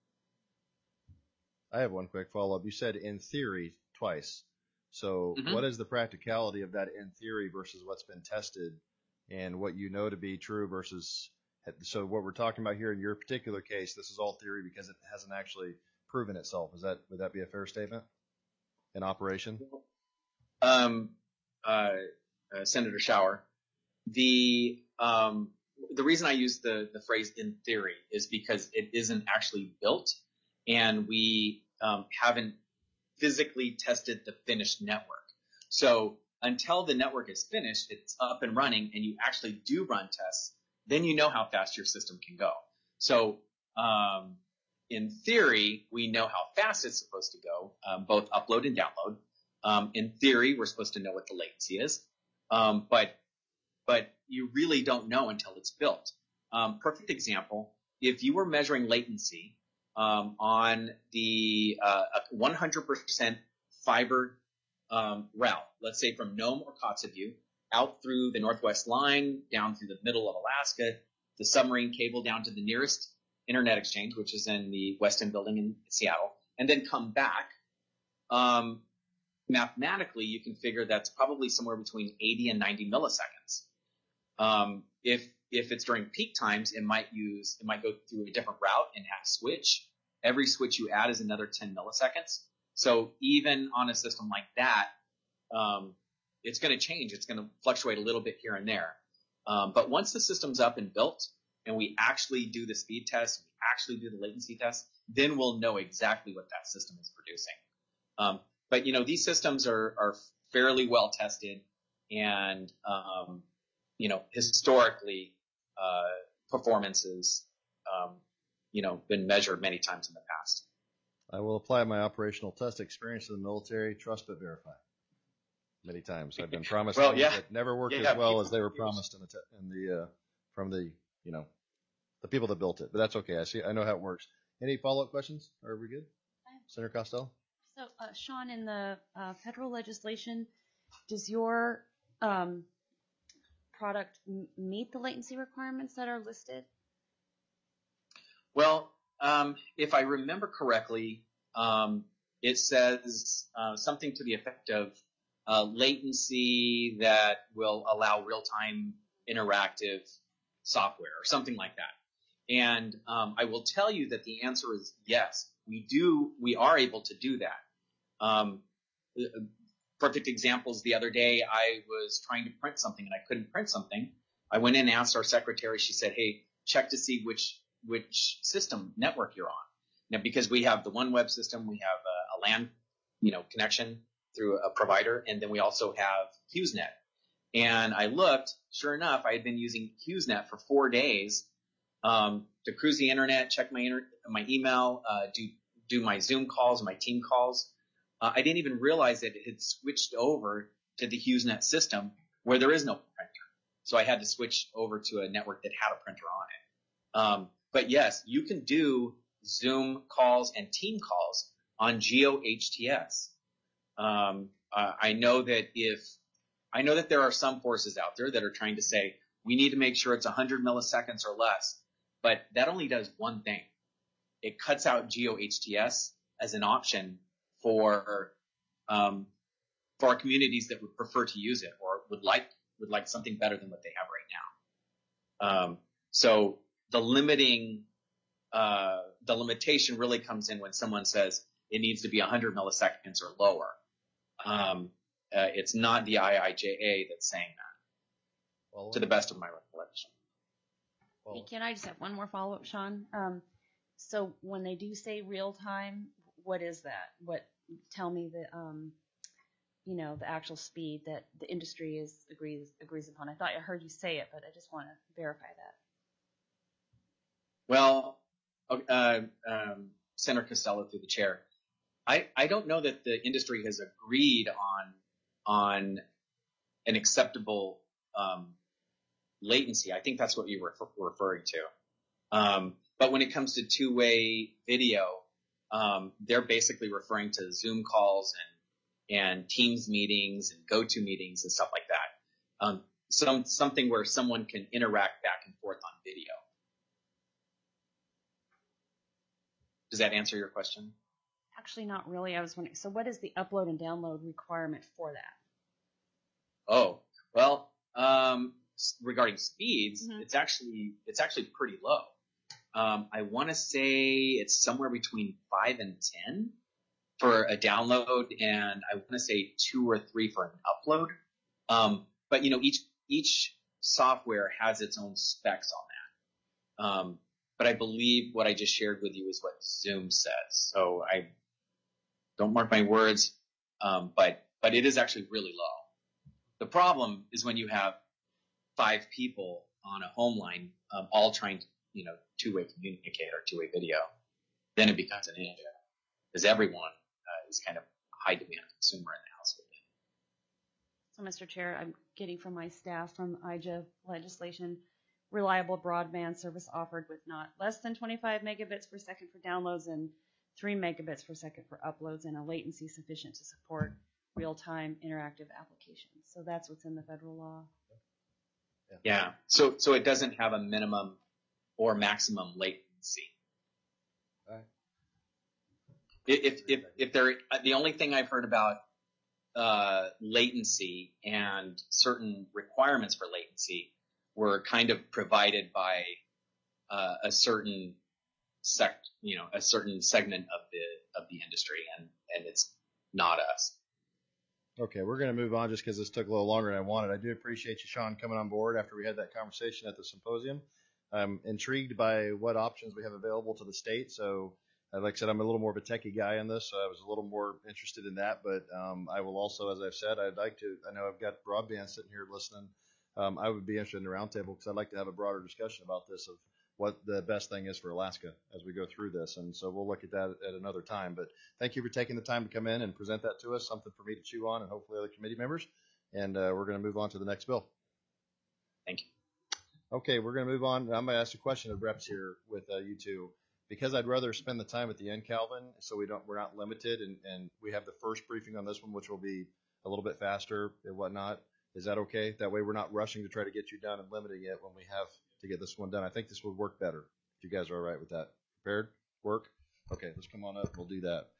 I have one quick follow-up. You said in theory twice. So mm-hmm. What is the practicality of that in theory versus what's been tested and what you know to be true versus – so what we're talking about here in your particular case, this is all theory because it hasn't actually proven itself. Is that would that be a fair statement in operation? Um, uh, uh, Senator Schauer, the um, the reason I use the, the phrase in theory is because it isn't actually built and we um, haven't physically tested the finished network. So until the network is finished, it's up and running, and you actually do run tests, then you know how fast your system can go. So um, in theory, we know how fast it's supposed to go, um, both upload and download. Um, in theory, we're supposed to know what the latency is, um, but but you really don't know until it's built. Um, perfect example, if you were measuring latency um, on the uh, one hundred percent fiber um, route, let's say from Nome or Kotzebue, out through the Northwest Line, down through the middle of Alaska, the submarine cable down to the nearest internet exchange, which is in the Westin building in Seattle, and then come back, um, mathematically, you can figure that's probably somewhere between eighty and ninety milliseconds. Um, if if it's during peak times, it might use it might go through a different route and have a switch. Every switch you add is another ten milliseconds. So even on a system like that, um, it's going to change. It's going to fluctuate a little bit here and there. Um, but once the system's up and built, and we actually do the speed test, we actually do the latency test, then we'll know exactly what that system is producing. Um, but you know, these systems are are fairly well tested, and um, you know, historically, uh, performances, um, you know, been measured many times in the past. I will apply my operational test experience in the military. Trust but verify. Many times I've been promised Well, things yeah. that never worked Yeah, as well people as they were use- promised in the te- in the uh, from the you know the people that built it. But that's okay. I see. I know how it works. Any follow up questions? Are we good? Senator Costello? So, uh, Sean, in the uh, federal legislation, does your um, product m- meet the latency requirements that are listed? Well, um, if I remember correctly, um, it says uh, something to the effect of uh, latency that will allow real-time interactive software or something like that. And um, I will tell you that the answer is yes. We do. We are able to do that. Um, perfect examples. The other day, I was trying to print something and I couldn't print something. I went in and asked our secretary. She said, "Hey, check to see which which system network you're on." Now, because we have the OneWeb system, we have a, a LAN, you know, connection through a provider, and then we also have HughesNet. And I looked. Sure enough, I had been using HughesNet for four days um, to cruise the internet, check my inter- my email, uh, do do my Zoom calls, my team calls. Uh, I didn't even realize that it had switched over to the HughesNet system where there is no printer. So I had to switch over to a network that had a printer on it. Um, but yes, you can do Zoom calls and team calls on GeoHTS. Um, uh, I know that if I know that there are some forces out there that are trying to say we need to make sure it's one hundred milliseconds or less, but that only does one thing. It cuts out GeoHTS as an option for um, for our communities that would prefer to use it or would like would like something better than what they have right now. Um, so the limiting uh, the limitation really comes in when someone says it needs to be one hundred milliseconds or lower. Um, uh, it's not the I I J A that's saying that, Follow to the best of my recollection. Follow Hey, can I just have one more follow-up, Sean? Um, so when they do say real time, what is that? What tell me the um, you know, the actual speed that the industry is agrees agrees upon. I thought I heard you say it, but I just want to verify that. Well, uh, um, Senator Costello through the chair, I, I don't know that the industry has agreed on on an acceptable um, latency. I think that's what you were refer- referring to. Um, but when it comes to two-way video, um, they're basically referring to Zoom calls and and Teams meetings and go-to meetings and stuff like that. Um, some something where someone can interact back and forth on video. Does that answer your question? Actually, not really. I was wondering. So, what is the upload and download requirement for that? Oh, well, um, s- regarding speeds, Mhm. it's actually it's actually pretty low. Um, I want to say it's somewhere between five and ten for a download, and I want to say two or three for an upload. Um, but you know, each each software has its own specs on that. Um, but I believe what I just shared with you is what Zoom says. So I don't mark my words, um, but but it is actually really low. The problem is when you have five people on a home line, um, all trying to, you know, two-way communicate or two-way video, then it becomes an issue because everyone uh, is kind of a high-demand consumer in the household. So, Mister Chair, I'm getting from my staff from I J A legislation, reliable broadband service offered with not less than twenty-five megabits per second for downloads and three megabits per second for uploads, and a latency sufficient to support real-time interactive applications. So that's what's in the federal law. Yeah. So so it doesn't have a minimum or maximum latency. All right. If if if there, the only thing I've heard about uh, latency and certain requirements for latency were kind of provided by uh, a certain sect, you know, a certain segment of the of the industry, and and it's not us. Okay, we're going to move on just because this took a little longer than I wanted. I do appreciate you, Sean, coming on board after we had that conversation at the symposium. I'm intrigued by what options we have available to the state. So, uh, like I said, I'm a little more of a techie guy in this, so I was a little more interested in that. But um, I will also, as I've said, I'd like to, I know I've got broadband sitting here listening. Um, I would be interested in a roundtable because I'd like to have a broader discussion about this of what the best thing is for Alaska as we go through this. And so we'll look at that at another time. But thank you for taking the time to come in and present that to us, something for me to chew on and hopefully other committee members. And uh, we're going to move on to the next bill. Thank you. Okay, we're going to move on. I'm going to ask a question of reps here with uh, you two. Because I'd rather spend the time at the end, Calvin, so we don't, we're not limited, and, and we have the first briefing on this one, which will be a little bit faster and whatnot. Is that okay? That way we're not rushing to try to get you done and limiting it when we have to get this one done. I think this would work better if you guys are all right with that. Prepared? Work? Okay, let's come on up. We'll do that.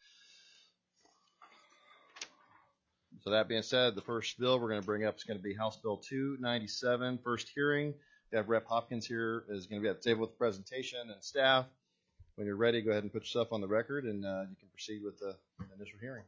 So that being said, the first bill we're going to bring up is going to be House Bill two ninety-seven, first hearing. We have Rep Hopkins here is going to be at the table with the presentation and staff. When you're ready, go ahead and put yourself on the record, and uh, you can proceed with the initial hearing.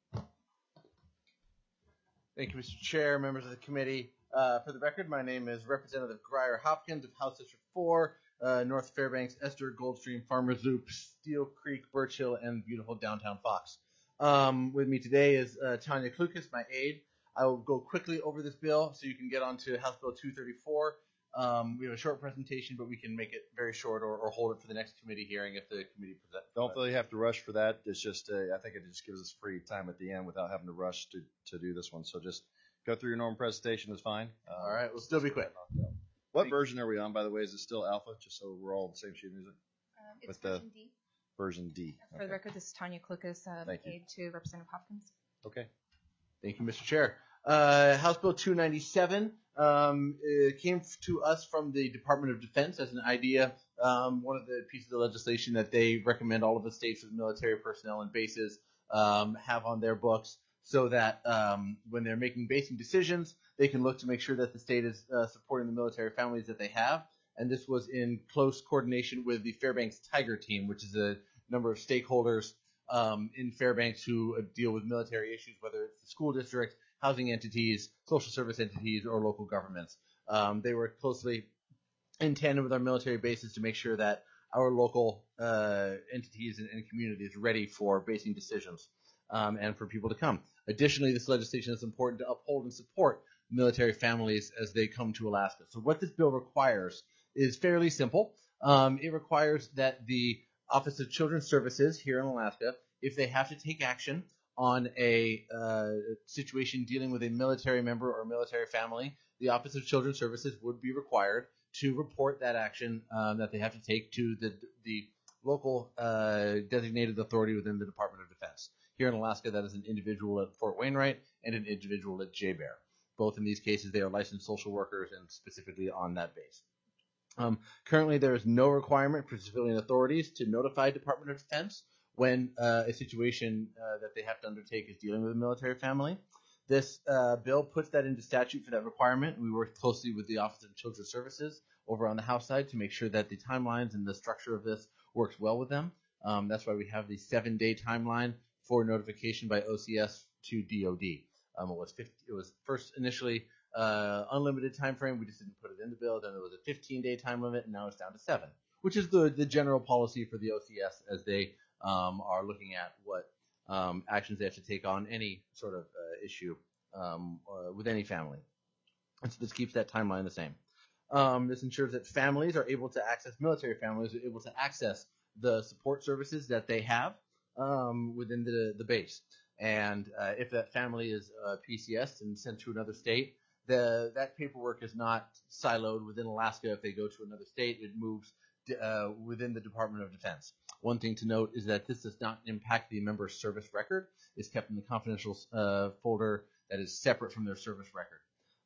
Thank you, Mister Chair, members of the committee. Uh, for the record, my name is Representative Grier Hopkins of House District four, uh, North Fairbanks, Esther, Goldstream, Farmers Loop, Steel Creek, Birch Hill, and beautiful downtown Fox. Um, with me today is uh, Tanya Klukas, my aide. I will go quickly over this bill so you can get on to House Bill two thirty-four. Um, we have a short presentation, but we can make it very short or, or hold it for the next committee hearing if the committee presents. Don't really have to rush for that. It's just, uh, I think it just gives us free time at the end without having to rush to, to do this one. So just go through your normal presentation is fine. Um, All right, we'll still be quick. What version are we on, by the way? Is it still alpha? Just so we're all on the same sheet of music. Um, it's With the- version D. Version D. For Okay. the record, this is Tanya Klukas, uh, Thank you. aide to Representative Hopkins. Okay. Thank you, Mister Chair. Uh, House Bill two ninety-seven um, it came to us from the Department of Defense as an idea. Um, one of the pieces of legislation that they recommend all of the states with military personnel and bases um, have on their books so that um, when they're making basing decisions, they can look to make sure that the state is uh, supporting the military families that they have. And this was in close coordination with the Fairbanks Tiger Team, which is a number of stakeholders um, in Fairbanks who uh, deal with military issues, whether it's the school district, housing entities, social service entities, or local governments. Um, they work closely in tandem with our military bases to make sure that our local uh, entities and, and communities are ready for basing decisions um, and for people to come. Additionally, this legislation is important to uphold and support military families as they come to Alaska. So what this bill requires is fairly simple. Um, it requires that the Office of Children's Services here in Alaska, if they have to take action on a uh, situation dealing with a military member or military family, the Office of Children's Services would be required to report that action um, that they have to take to the the local uh, designated authority within the Department of Defense. Here in Alaska, that is an individual at Fort Wainwright and an individual at J-Bear. Both in these cases, they are licensed social workers and specifically on that base. Um, currently, there is no requirement for civilian authorities to notify Department of Defense when uh, a situation uh, that they have to undertake is dealing with a military family. This uh, bill puts that into statute for that requirement. We worked closely with the Office of Children's Services over on the House side to make sure that the timelines and the structure of this works well with them. Um, that's why we have the seven-day timeline for notification by O C S to D O D. Um, it was fifty, it was first initially uh, unlimited time frame. We just didn't put it in the bill. Then there was a fifteen-day time limit, and now it's down to seven, which is the the general policy for the O C S as they um, are looking at what um, actions they have to take on any sort of uh, issue um, uh, with any family. And so this keeps that timeline the same. Um, this ensures that families are able to access, military families are able to access the support services that they have um, within the, the base. And uh, if that family is uh, P C S and sent to another state, the, that paperwork is not siloed within Alaska. If they go to another state, it moves uh, within the Department of Defense. One thing to note is that this does not impact the member's service record. It's kept in the confidential uh, folder that is separate from their service record.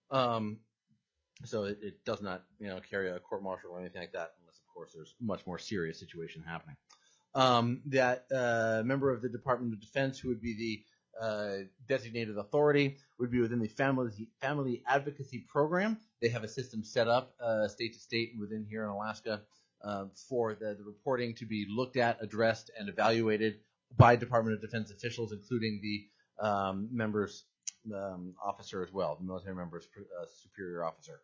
Um, so it, it does not, you know, carry a court martial or anything like that, unless, of course, there's a much more serious situation happening. Um, that uh, member of the Department of Defense who would be the uh, designated authority would be within the family family advocacy program. They have a system set up uh, state to state within here in Alaska uh, for the, the reporting to be looked at, addressed, and evaluated by Department of Defense officials, including the um, members' um, officer as well, the military member's uh, superior officer.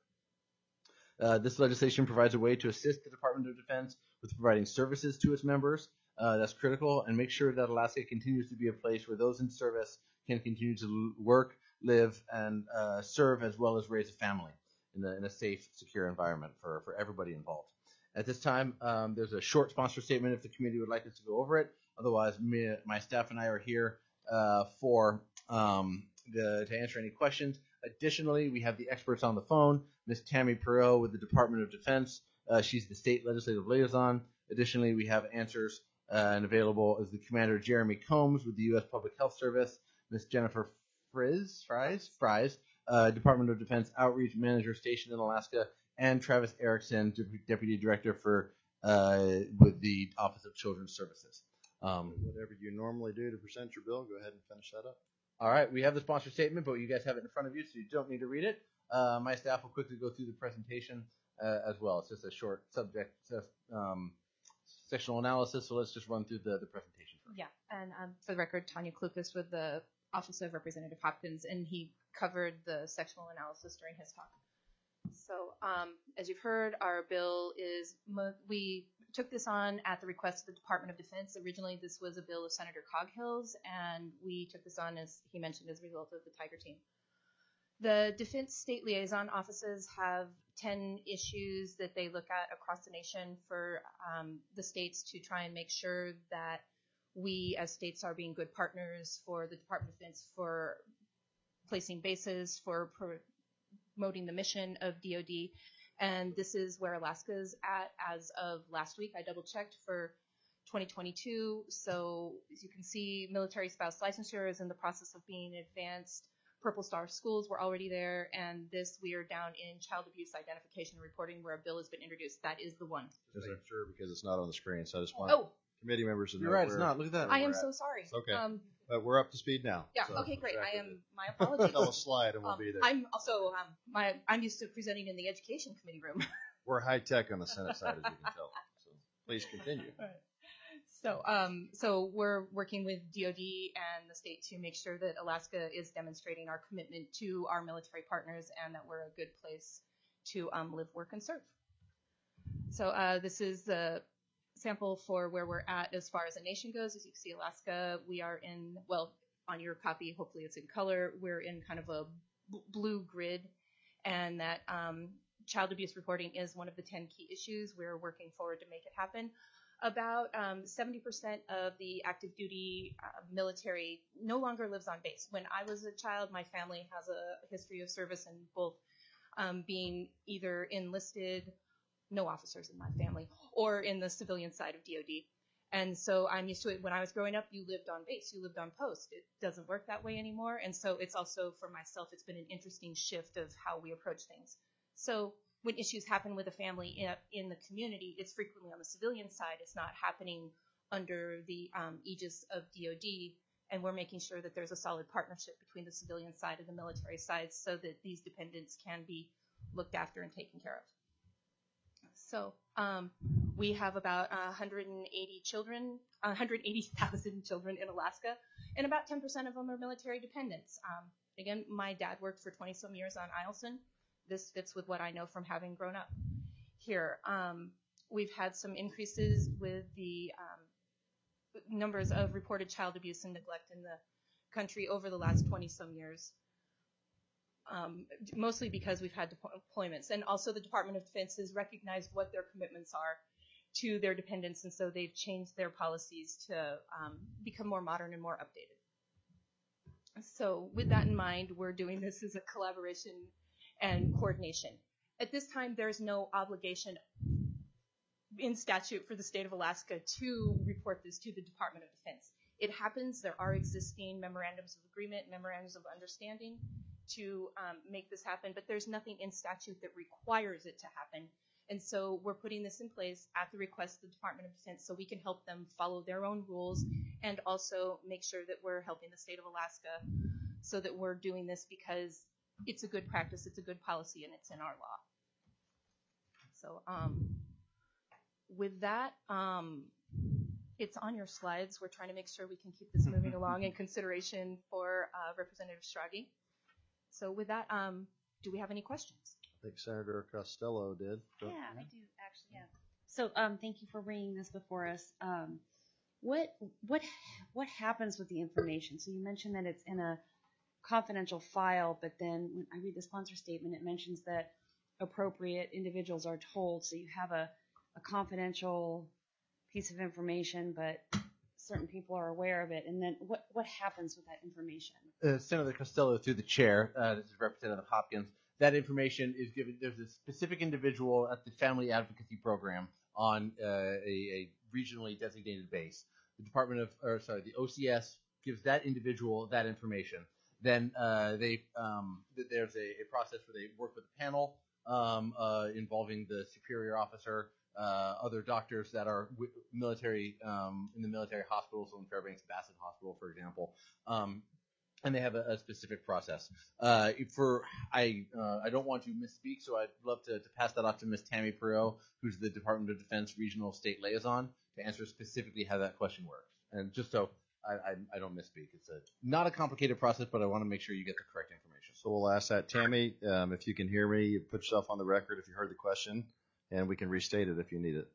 Uh, this legislation provides a way to assist the Department of Defense with providing services to its members. Uh, that's critical, and make sure that Alaska continues to be a place where those in service can continue to work, live, and uh, serve, as well as raise a family in a, in a safe, secure environment for, for everybody involved. At this time, um, there's a short sponsor statement if the committee would like us to go over it. Otherwise, me, my staff and I are here uh, for um, the, to answer any questions. Additionally, we have the experts on the phone, Miz Tammy Perot with the Department of Defense. Uh, she's the state legislative liaison. Additionally, we have answers uh, and available is the Commander Jeremy Combs with the U S Public Health Service, Miz Jennifer Frizz, Fries, Fries, uh, Department of Defense Outreach Manager stationed in Alaska, and Travis Erickson, Deputy Director for uh, with the Office of Children's Services. Um, Whatever you normally do to present your bill, go ahead and finish that up. all right, we have the sponsor statement, but you guys have it in front of you, so you don't need to read it. Uh, my staff will quickly go through the presentation uh, as well. It's just a short subject um, sectional analysis, so let's just run through the, the presentation first. Yeah, and um, for the record, Tanya Klukas with the Office of Representative Hopkins, and he covered the sectional analysis during his talk. So, um, as you've heard, our bill is, we took this on at the request of the Department of Defense. Originally, this was a bill of Senator Coghill's, and we took this on, as he mentioned, as a result of the Tiger Team. The Defense State Liaison Offices have ten issues that they look at across the nation for um, the states to try and make sure that we as states are being good partners for the Department of Defense for placing bases, for promoting the mission of D O D. And this is where Alaska's at as of last week. I double checked for twenty twenty-two. So as you can see, military spouse licensure is in the process of being advanced. Purple Star schools were already there, and this we are down in child abuse identification and reporting where a bill has been introduced. That is the one. Just make sure because it's not on the screen, so I just want Oh, committee members to know. You're right, it's where- not. Look at that. I where am we're so at. sorry. It's okay. Um, But we're up to speed now. yeah. so Okay. Great. track I with am. it. My apologies. Tell a slide and we'll Um, be there. I'm also um, my I'm used to presenting in the education committee room. We're high tech on the Senate side, as you can tell. So please continue. So, um, so we're working with D O D and the state to make sure that Alaska is demonstrating our commitment to our military partners and that we're a good place to um, live, work, and serve. So uh, this is the sample for where we're at as far as the nation goes. As you can see, Alaska, we are in, well, on your copy, hopefully it's in color, we're in kind of a b- blue grid, and that um, child abuse reporting is one of the ten key issues. We're working forward to make it happen. About um, seventy percent of the active duty uh, military no longer lives on base. When I was a child, my family has a history of service in both um, being either enlisted, no officers in my family, or in the civilian side of D O D. And so I'm used to it. When I was growing up, you lived on base, you lived on post. It doesn't work that way anymore. And so it's also, for myself, it's been an interesting shift of how we approach things. So when issues happen with a family in, in the community, it's frequently on the civilian side. It's not happening under the um, aegis of D O D, and we're making sure that there's a solid partnership between the civilian side and the military side so that these dependents can be looked after and taken care of. So um, we have about uh, one hundred eighty children, one hundred eighty thousand children in Alaska, and about ten percent of them are military dependents. Um, again, my dad worked for twenty some years on Eielson. This fits with what I know from having grown up here. Um, we've had some increases with the um, numbers of reported child abuse and neglect in the country over the last twenty some years, um, mostly because we've had deployments. And also the Department of Defense has recognized what their commitments are to their dependents, and so they've changed their policies to um, become more modern and more updated. So with that in mind, we're doing this as a collaboration and coordination. At this time, there's no obligation in statute for the state of Alaska to report this to the Department of Defense. It happens. There are existing memorandums of agreement, memorandums of understanding to um, make this happen, but there's nothing in statute that requires it to happen. And so we're putting this in place at the request of the Department of Defense so we can help them follow their own rules and also make sure that we're helping the state of Alaska so that we're doing this because it's a good practice, it's a good policy, and it's in our law. So um, with that, um, it's on your slides. We're trying to make sure we can keep this moving along in consideration for uh, Representative Strage. So with that, um, do we have any questions? I think Senator Costello did. Yeah, I do actually. Yeah. So, um, thank you for bringing this before us. Um, what what what happens with the information? So you mentioned that it's in a confidential file, but then when I read the sponsor statement, it mentions that appropriate individuals are told. So you have a, a confidential piece of information, but certain people are aware of it. And then what what happens with that information? Uh, Senator Costello, through the chair, uh, this is Representative Hopkins. That information is given. There's a specific individual at the Family Advocacy Program on uh, a, a regionally designated base. The Department of, or sorry, the O C S gives that individual that information. Then uh, they um, there's a, a process where they work with a panel um, uh, involving the superior officer, uh, other doctors that are w- military um, in the military hospitals, so in Fairbanks Bassett Hospital, for example. Um, And they have a, a specific process. Uh, for I uh, I don't want to misspeak, so I'd love to, to pass that off to Miz Tammy Perot, who's the Department of Defense Regional State Liaison, to answer specifically how that question works. And just so I, I, I don't misspeak, it's a not a complicated process, but I want to make sure you get the correct information. So we'll ask that. Tammy, um, if you can hear me, put yourself on the record if you heard the question, and we can restate it if you need it.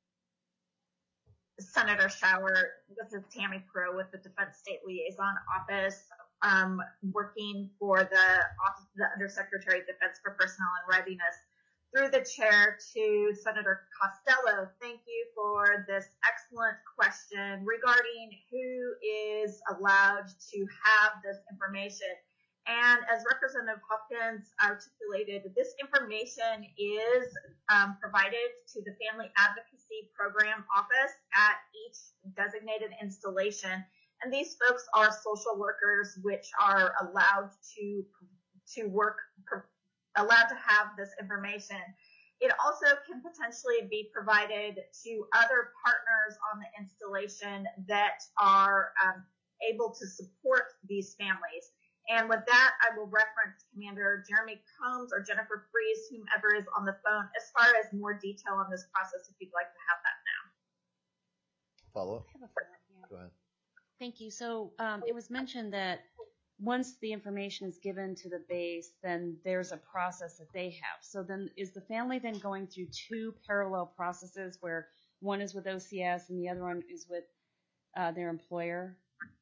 Senator Shower, this is Tammy Perot with the Defense State Liaison Office. Um, working for the Office of the Undersecretary of Defense for Personnel and Readiness. Through the chair to Senator Costello, thank you for this excellent question regarding who is allowed to have this information. And as Representative Hopkins articulated, this information is um, provided to the Family Advocacy Program Office at each designated installation. And these folks are social workers, which are allowed to to work, allowed to have this information. It also can potentially be provided to other partners on the installation that are um, able to support these families. And with that, I will reference Commander Jeremy Combs or Jennifer Fries, whomever is on the phone, as far as more detail on this process, if you'd like to have that now. Follow up? I have a follow-up, yeah. Go ahead. Thank you. So um, it was mentioned that once the information is given to the base, then there's a process that they have. So then is the family then going through two parallel processes where one is with O C S and the other one is with uh, their employer?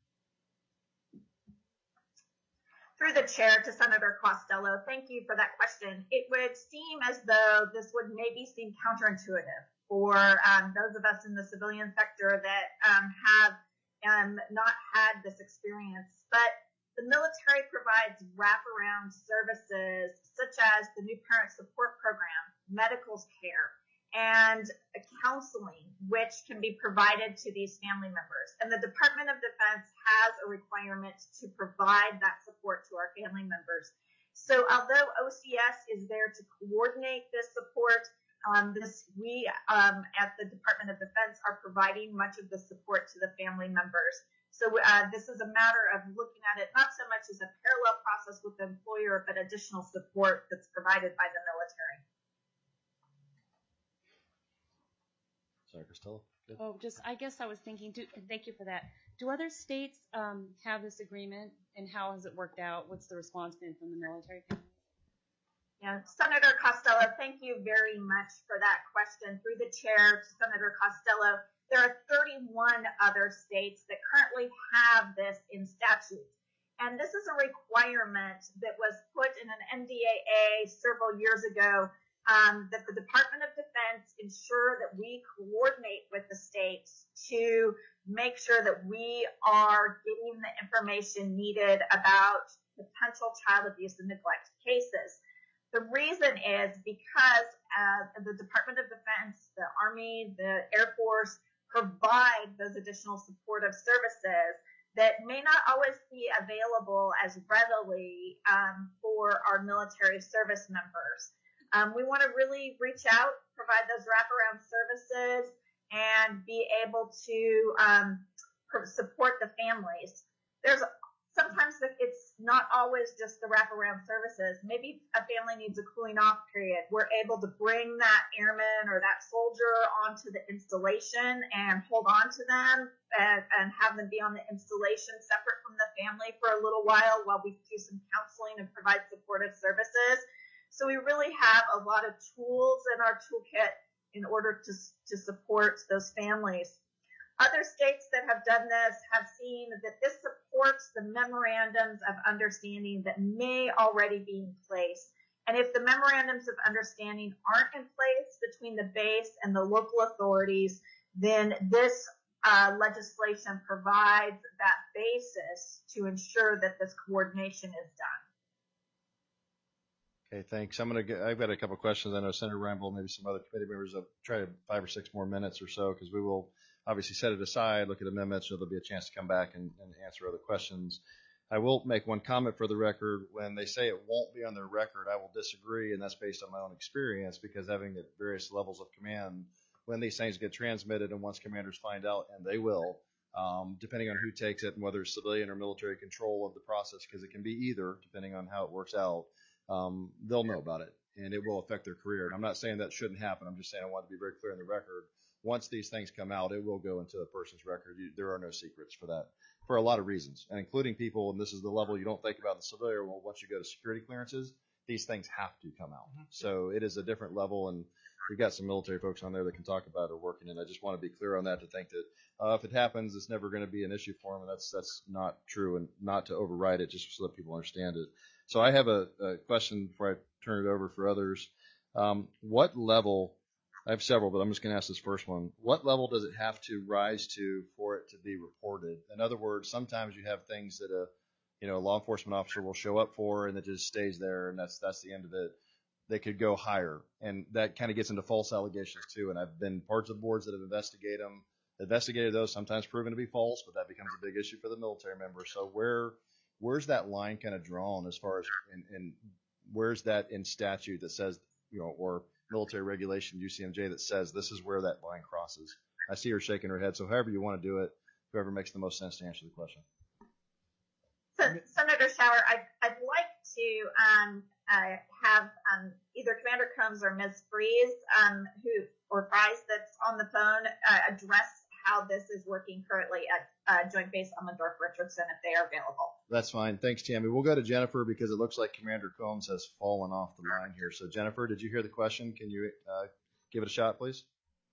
Through the chair to Senator Costello, thank you for that question. It would seem as though this would maybe seem counterintuitive for um, those of us in the civilian sector that um, have um, not had this experience. But the military provides wraparound services such as the New Parent Support Program, medical care, and counseling, which can be provided to these family members. And the Department of Defense has a requirement to provide that support to our family members. So although O C S is there to coordinate this support, Um, this we um, at the Department of Defense are providing much of the support to the family members. So uh, this is a matter of looking at it not so much as a parallel process with the employer, but additional support that's provided by the military. Sorry, Costello. Good. Oh, just I guess I was thinking. Do, thank you for that. Do other states um, have this agreement, and how has it worked out? What's the response been from the military family? Yeah, Senator Costello, thank you very much for that question. Through the chair to Senator Costello, there are thirty-one other states that currently have this in statute. And this is a requirement that was put in an N D A A several years ago, um, that the Department of Defense ensure that we coordinate with the states to make sure that we are getting the information needed about potential child abuse and neglect cases. The reason is because uh, the Department of Defense, the Army, the Air Force provide those additional supportive services that may not always be available as readily um, for our military service members. Um, we want to really reach out, provide those wraparound services, and be able to um, support the families. There's sometimes it's not always just the wraparound services. Maybe a family needs a cooling off period. We're able to bring that airman or that soldier onto the installation and hold on to them and, and have them be on the installation separate from the family for a little while while we do some counseling and provide supportive services. So we really have a lot of tools in our toolkit in order to, to support those families. Other states that have done this have seen that this supports the memorandums of understanding that may already be in place. And if the memorandums of understanding aren't in place between the base and the local authorities, then this uh, legislation provides that basis to ensure that this coordination is done. Okay, thanks. I'm gonna get, I've got a couple of questions. I know Senator Reinbold, maybe some other committee members have tried five or six more minutes or so, because we will obviously set it aside, look at amendments, so there'll be a chance to come back and, and answer other questions. I will make one comment for the record. When they say it won't be on their record, I will disagree, and that's based on my own experience, because having the various levels of command, when these things get transmitted and once commanders find out, and they will, um, depending on who takes it and whether it's civilian or military control of the process, because it can be either, depending on how it works out, um, they'll know about it, and it will affect their career. And I'm not saying that shouldn't happen. I'm just saying I want to be very clear on the record. Once these things come out, it will go into a person's record. You, there are no secrets for that, for a lot of reasons, and including people, and this is the level you don't think about in the civilian world. Once you go to security clearances, these things have to come out. Mm-hmm. So it is a different level, and we've got some military folks on there that can talk about it or working in. I just want to be clear on that, to think that uh, if it happens, it's never going to be an issue for them, and that's that's not true, and not to override it, just so that people understand it. So I have a, a question before I turn it over for others. Um, what level, I have several, but I'm just going to ask this first one. What level does it have to rise to for it to be reported? In other words, sometimes you have things that a, you know, a law enforcement officer will show up for, and it just stays there, and that's that's the end of it. They could go higher, and that kind of gets into false allegations too. And I've been parts of boards that have investigated them, investigated those, sometimes proven to be false, but that becomes a big issue for the military members. So where where's that line kind of drawn as far as, and, and where's that in statute that says, you know, or military regulation, U C M J, that says this is where that line crosses? I see her shaking her head, so however you want to do it, whoever makes the most sense to answer the question. So, Senator Shower, I'd, I'd like to um, uh, have um, either Commander Combs or Miz Fries, um, who or Fries that's on the phone, uh, address how this is working currently at uh, Joint Base Elmendorf Richardson, if they are available. That's fine. Thanks, Tammy. We'll go to Jennifer, because it looks like Commander Combs has fallen off the line here. So, Jennifer, did you hear the question? Can you uh, give it a shot, please?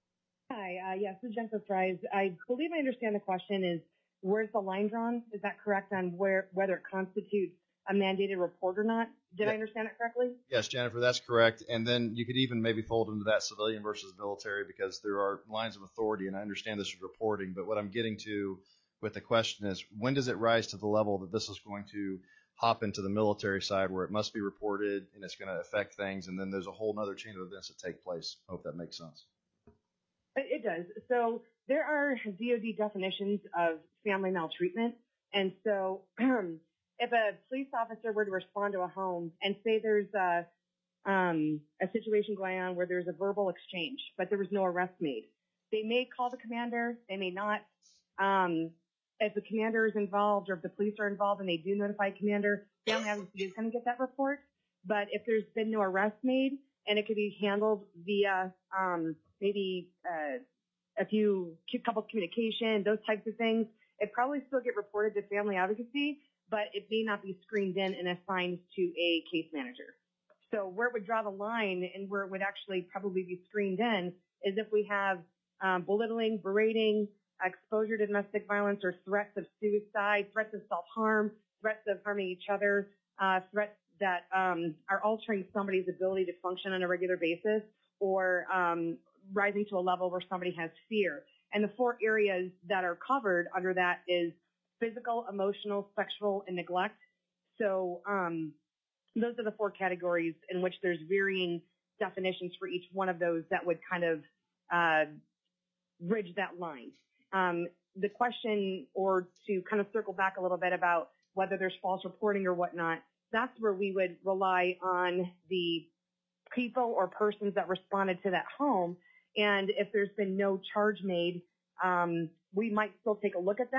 Hi. Uh, yes, this is Jennifer Fries. I believe I understand the question is, where's the line drawn? Is that correct on where whether it constitutes a mandated report or not? Did yeah. I understand it correctly? Yes, Jennifer, that's correct. And then you could even maybe fold into that civilian versus military, because there are lines of authority, and I understand this is reporting, but what I'm getting to with the question is, when does it rise to the level that this is going to hop into the military side where it must be reported and it's going to affect things, and then there's a whole other chain of events that take place? I hope that makes sense. It does. So there are D O D definitions of family maltreatment, and so if a police officer were to respond to a home and say there's a, um, a situation going on where there's a verbal exchange, but there was no arrest made, they may call the commander, they may not. Um, if the commander is involved or if the police are involved and they do notify commander, family obviously is going to get that report. But if there's been no arrest made and it could be handled via um, maybe uh, a few couple of communication, those types of things, it probably still get reported to family advocacy, but it may not be screened in and assigned to a case manager. So where it would draw the line and where it would actually probably be screened in is if we have um, belittling, berating, exposure to domestic violence or threats of suicide, threats of self-harm, threats of harming each other, uh, threats that um, are altering somebody's ability to function on a regular basis, or um, rising to a level where somebody has fear. And the four areas that are covered under that is physical, emotional, sexual, and neglect. So um, those are the four categories in which there's varying definitions for each one of those that would kind of uh, bridge that line. Um, the question, or to kind of circle back a little bit about whether there's false reporting or whatnot, that's where we would rely on the people or persons that responded to that home. And if there's been no charge made, um, we might still take a look at that.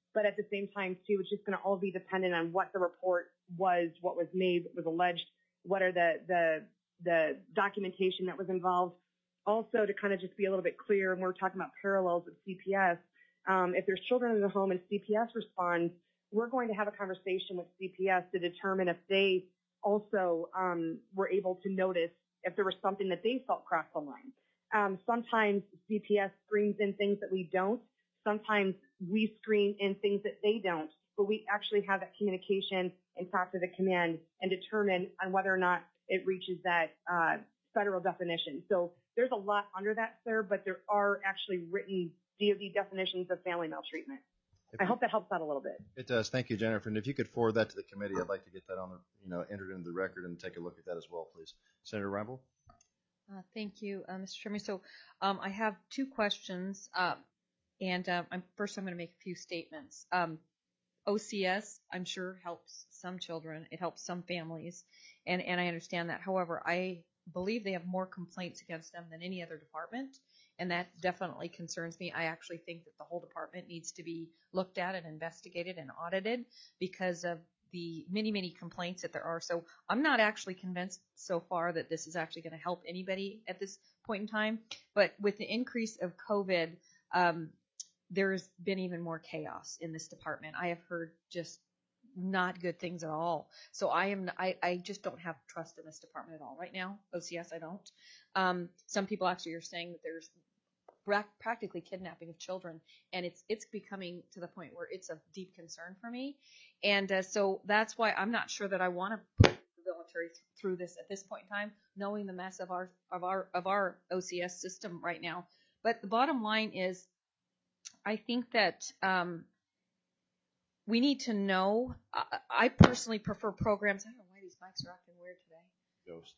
But at the same time, too, it's just going to all be dependent on what the report was, what was made, what was alleged, what are the, the, the documentation that was involved. Also, to kind of just be a little bit clear, and we're talking about parallels with C P S, um, if there's children in the home and C P S responds, we're going to have a conversation with C P S to determine if they also um, were able to notice if there was something that they felt crossed the line. Um, sometimes C P S screens in things that we don't. Sometimes we screen in things that they don't, but we actually have that communication and talk to the command and determine on whether or not it reaches that uh, federal definition. So there's a lot under that, sir, but there are actually written D O D definitions of family maltreatment. If I you- hope that helps out a little bit. It does. Thank you, Jennifer. And if you could forward that to the committee, I'd like to get that on the, you know, entered into the record and take a look at that as well, please. Senator Reinbold? Uh, thank you, uh, Mister Chairman. So um, I have two questions, um, and uh, I'm, first I'm going to make a few statements. Um, O C S, I'm sure, helps some children. It helps some families, and, and I understand that. However, I believe they have more complaints against them than any other department, and that definitely concerns me. I actually think that the whole department needs to be looked at and investigated and audited because of the many, many complaints that there are. So I'm not actually convinced so far that this is actually going to help anybody at this point in time. But with the increase of COVID, um, there's been even more chaos in this department. I have heard just not good things at all. So I am, I, I just don't have trust in this department at all right now. O C S, I don't. Um, some people actually are saying that there's practically kidnapping of children, and it's it's becoming to the point where it's a deep concern for me, and uh, so that's why I'm not sure that I want to put the military th- through this at this point in time, knowing the mess of our of our of our O C S system right now. But the bottom line is, I think that um, we need to know. I, I personally prefer programs. I don't know why these mics are acting weird today. Ghost.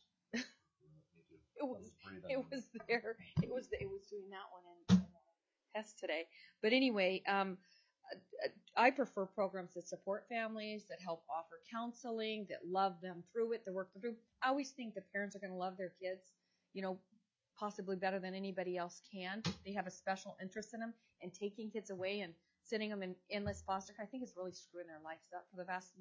It was, it was there. It was, it was doing that one in, in test today. But anyway, um, I prefer programs that support families, that help offer counseling, that love them through it, that work them through. I always think that parents are going to love their kids, you know, possibly better than anybody else can. They have a special interest in them, and taking kids away and sending them in endless foster care, I think is really screwing their lives up for the vast.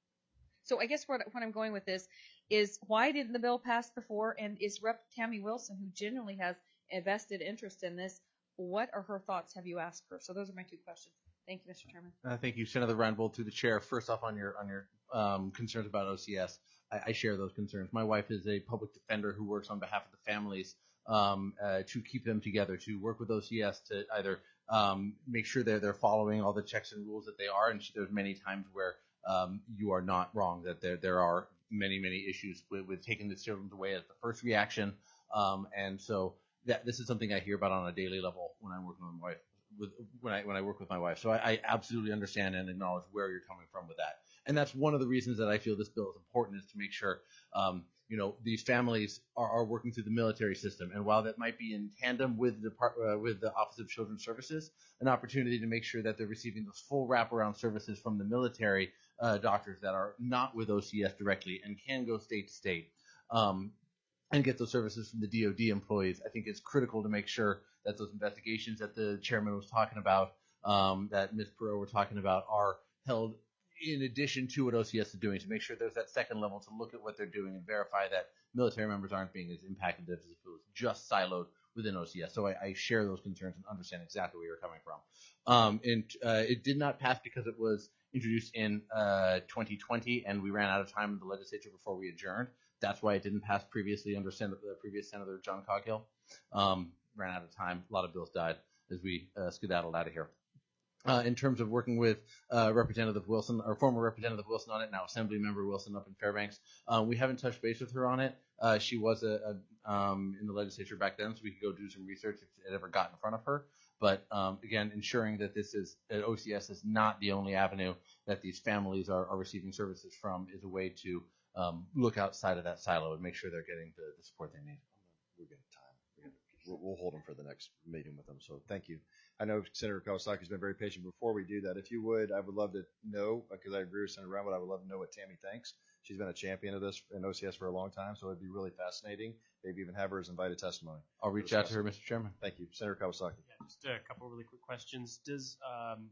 So I guess what, what I'm going with this is, why didn't the bill pass before? And is Representative Tammy Wilson, who genuinely has a vested interest in this, what are her thoughts? Have you asked her? So those are my two questions. Thank you, Mister Chairman. Uh, thank you, Senator Reinbold, through the chair. First off, on your on your um, concerns about O C S, I, I share those concerns. My wife is a public defender who works on behalf of the families um, uh, to keep them together, to work with O C S to either um, make sure that they're following all the checks and rules that they are. And she, there's many times where um, you are not wrong, that there there are many many issues with, with taking the children away as the first reaction. Um, and so that this is something I hear about on a daily level when I'm working with my wife. With, when I when I work with my wife, so I, I absolutely understand and acknowledge where you're coming from with that, and that's one of the reasons that I feel this bill is important, is to make sure um, you know these families are, are working through the military system, and while that might be in tandem with the Depart- uh, with the Office of Children's Services, an opportunity to make sure that they're receiving those full wraparound services from the military uh, doctors that are not with O C S directly and can go state to state. Um, and get those services from the D O D employees. I think it's critical to make sure that those investigations that the chairman was talking about, um, that Miz Perot were talking about, are held in addition to what O C S is doing, to make sure there's that second level to look at what they're doing and verify that military members aren't being as impacted as if it was just siloed within O C S. So I, I share those concerns and understand exactly where you're coming from. Um, and uh, it did not pass because it was introduced in uh, twenty twenty, and we ran out of time in the legislature before we adjourned. That's why it didn't pass previously under Sen- the previous Senator John Coghill. Um, ran out of time. A lot of bills died as we uh, skedaddled out of here. Uh, in terms of working with uh, Representative Wilson, or former Representative Wilson on it, now Assembly Member Wilson up in Fairbanks, uh, we haven't touched base with her on it. Uh, she was a, a, um, in the legislature back then, so we could go do some research if it ever got in front of her. But um, again, ensuring that this is that O C S is not the only avenue that these families are, are receiving services from is a way to um, look outside of that silo and make sure they're getting the, the support they need. We're getting time. We're gonna, we'll, we'll hold them for the next meeting with them. So thank you. I know Senator Kawasaki's been very patient. Before we do that, if you would, I would love to know, because I agree with Senator Reinbold, I would love to know what Tammy thinks. She's been a champion of this in O C S for a long time, so it'd be really fascinating. Maybe even have her as invited testimony. I'll reach out to her, Mister Chairman. Thank you. Senator Kawasaki. Yeah, just a couple really quick questions. Does um,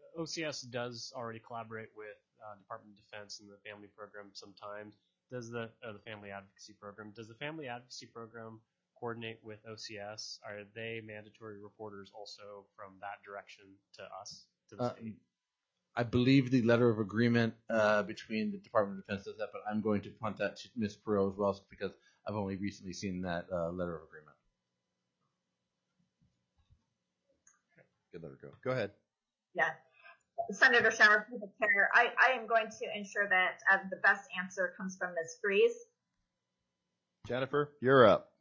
O C S does already collaborate with uh, Department of Defense and the Family Program sometimes. Does the uh, the Family Advocacy Program? Does the Family Advocacy Program coordinate with O C S? Are they mandatory reporters also from that direction to us, to the Uh, state? I believe the letter of agreement uh, between the Department of Defense does that, but I'm going to punt that to Miz Perot as well because I've only recently seen that uh, letter of agreement. Good, let her go. Go ahead. Yeah. Senator Shower, through the chair, I, I am going to ensure that uh, the best answer comes from Miz Freeze. Jennifer, you're up.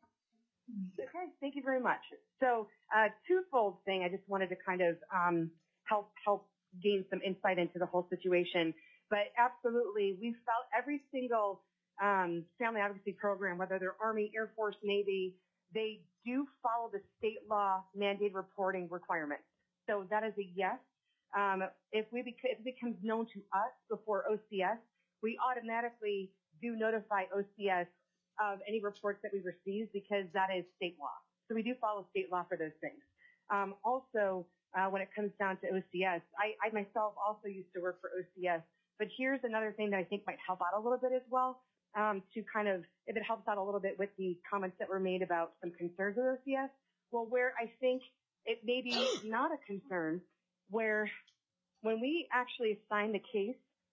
Okay, thank you very much. So, uh, twofold thing. I just wanted to kind of um, help help gain some insight into the whole situation. But absolutely, we felt every single um, family advocacy program, whether they're Army, Air Force, Navy, they do follow the state law mandated reporting requirements. So that is a yes. Um, if we bec- if it becomes known to us before O C S, we automatically do notify O C S of any reports that we receive because that is state law. So we do follow state law for those things. Um, also, uh, when it comes down to O C S, I, I myself also used to work for O C S, but here's another thing that I think might help out a little bit as well, um, to kind of, if it helps out a little bit with the comments that were made about some concerns with O C S, well, where I think it may be not a concern, where when we actually assign the case,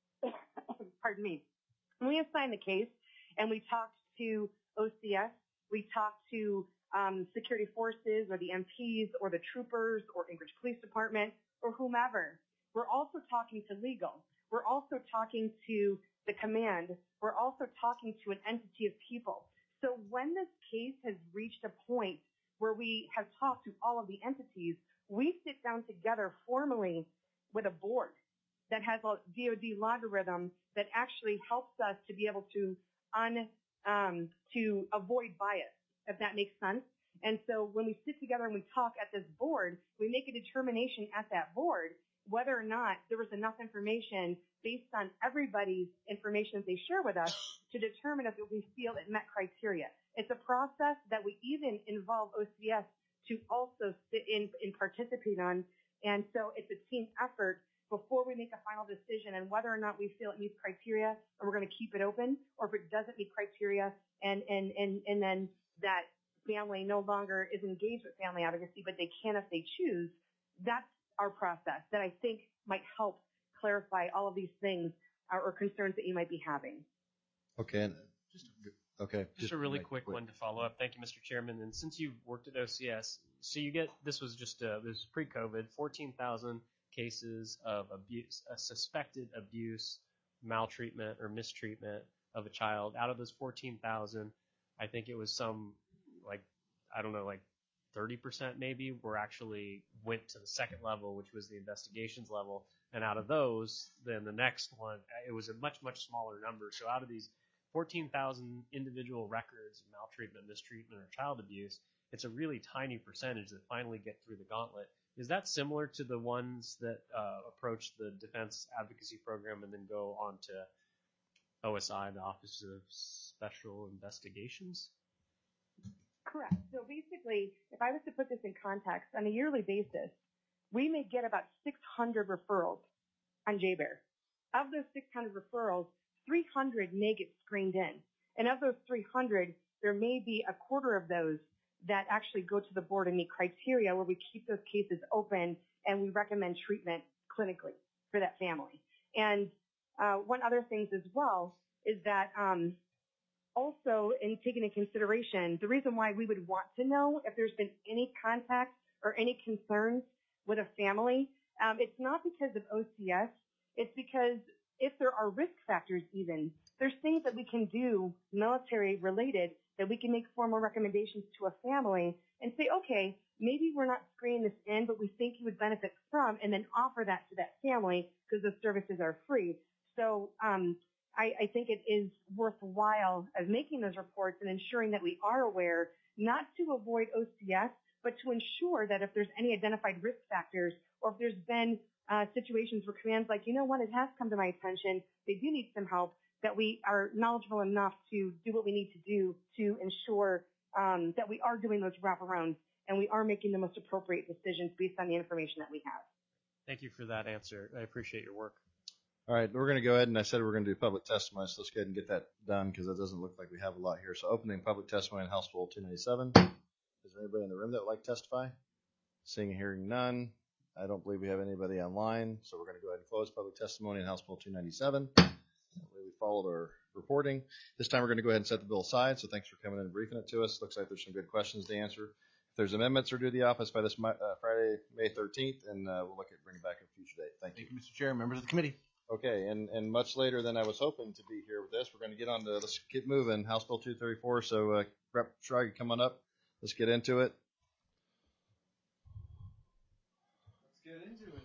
pardon me, when we assign the case and we talked to O C S, we talked to um, security forces or the M Ps or the troopers or Anchorage Police Department or whomever, we're also talking to legal. We're also talking to the command. We're also talking to an entity of people. So when this case has reached a point where we have talked to all of the entities, we sit down together formally with a board that has a D O D logarithm that actually helps us to be able to un, um, to avoid bias, if that makes sense. And so when we sit together and we talk at this board, we make a determination at that board whether or not there was enough information based on everybody's information that they share with us to determine if we feel it met criteria. It's a process that we even involve O C S to also sit in and participate on. And so it's a team effort before we make a final decision on whether or not we feel it meets criteria and we're going to keep it open, or if it doesn't meet criteria and, and, and, and then that family no longer is engaged with family advocacy, but they can if they choose. That's our process that I think might help clarify all of these things or, or concerns that you might be having. Okay. And just okay. Just a really quick one to follow up. Thank you, Mister Chairman. And since you've worked at O C S, so you get, this was just, uh, this was pre-COVID, fourteen thousand cases of abuse, a suspected abuse, maltreatment, or mistreatment of a child. Out of those fourteen thousand, I think it was some, like, I don't know, like thirty percent maybe were actually went to the second level, which was the investigations level. And out of those, then the next one, it was a much, much smaller number. So out of these fourteen thousand individual records of maltreatment, mistreatment, or child abuse, it's a really tiny percentage that finally get through the gauntlet. Is that similar to the ones that uh, approach the Defense Advocacy Program and then go on to O S I, the Office of Special Investigations? Correct. So basically, if I was to put this in context, on a yearly basis, we may get about six hundred referrals on J BEAR. Of those six hundred referrals, three hundred may get screened in. And of those three hundred, there may be a quarter of those that actually go to the board and meet criteria where we keep those cases open and we recommend treatment clinically for that family. And uh, one other things as well is that um, also in taking into consideration, the reason why we would want to know if there's been any contact or any concerns with a family, um, it's not because of O C S, it's because if there are risk factors even, there's things that we can do military related that we can make formal recommendations to a family and say, okay, maybe we're not screening this in, but we think you would benefit from, and then offer that to that family because the services are free. So um, I, I think it is worthwhile as making those reports and ensuring that we are aware, not to avoid O C S, but to ensure that if there's any identified risk factors or if there's been uh, situations where command's like, you know what, it has come to my attention, they do need some help, that we are knowledgeable enough to do what we need to do to ensure um, that we are doing those wraparounds and we are making the most appropriate decisions based on the information that we have. Thank you for that answer. I appreciate your work. All right, we're going to go ahead, and I said we're going to do public testimony, so let's go ahead and get that done because it doesn't look like we have a lot here. So opening public testimony on House Bill two ninety-seven. Is there anybody in the room that would like to testify? Seeing and hearing none. I don't believe we have anybody online, so we're going to go ahead and close public testimony on House Bill two ninety-seven. We followed our reporting. This time we're going to go ahead and set the bill aside, so thanks for coming in and briefing it to us. Looks like there's some good questions to answer. If there's amendments are due to the office by this uh, Friday, May thirteenth, and uh, we'll look at bringing back a future date. Thank you. Thank you, Mister Chair, members of the committee. Okay, and, and much later than I was hoping to be here with this, we're going to get on to, let's get moving, House Bill two thirty-four. So, uh, Rep Schrage, come on up. Let's get into it. Let's get into it.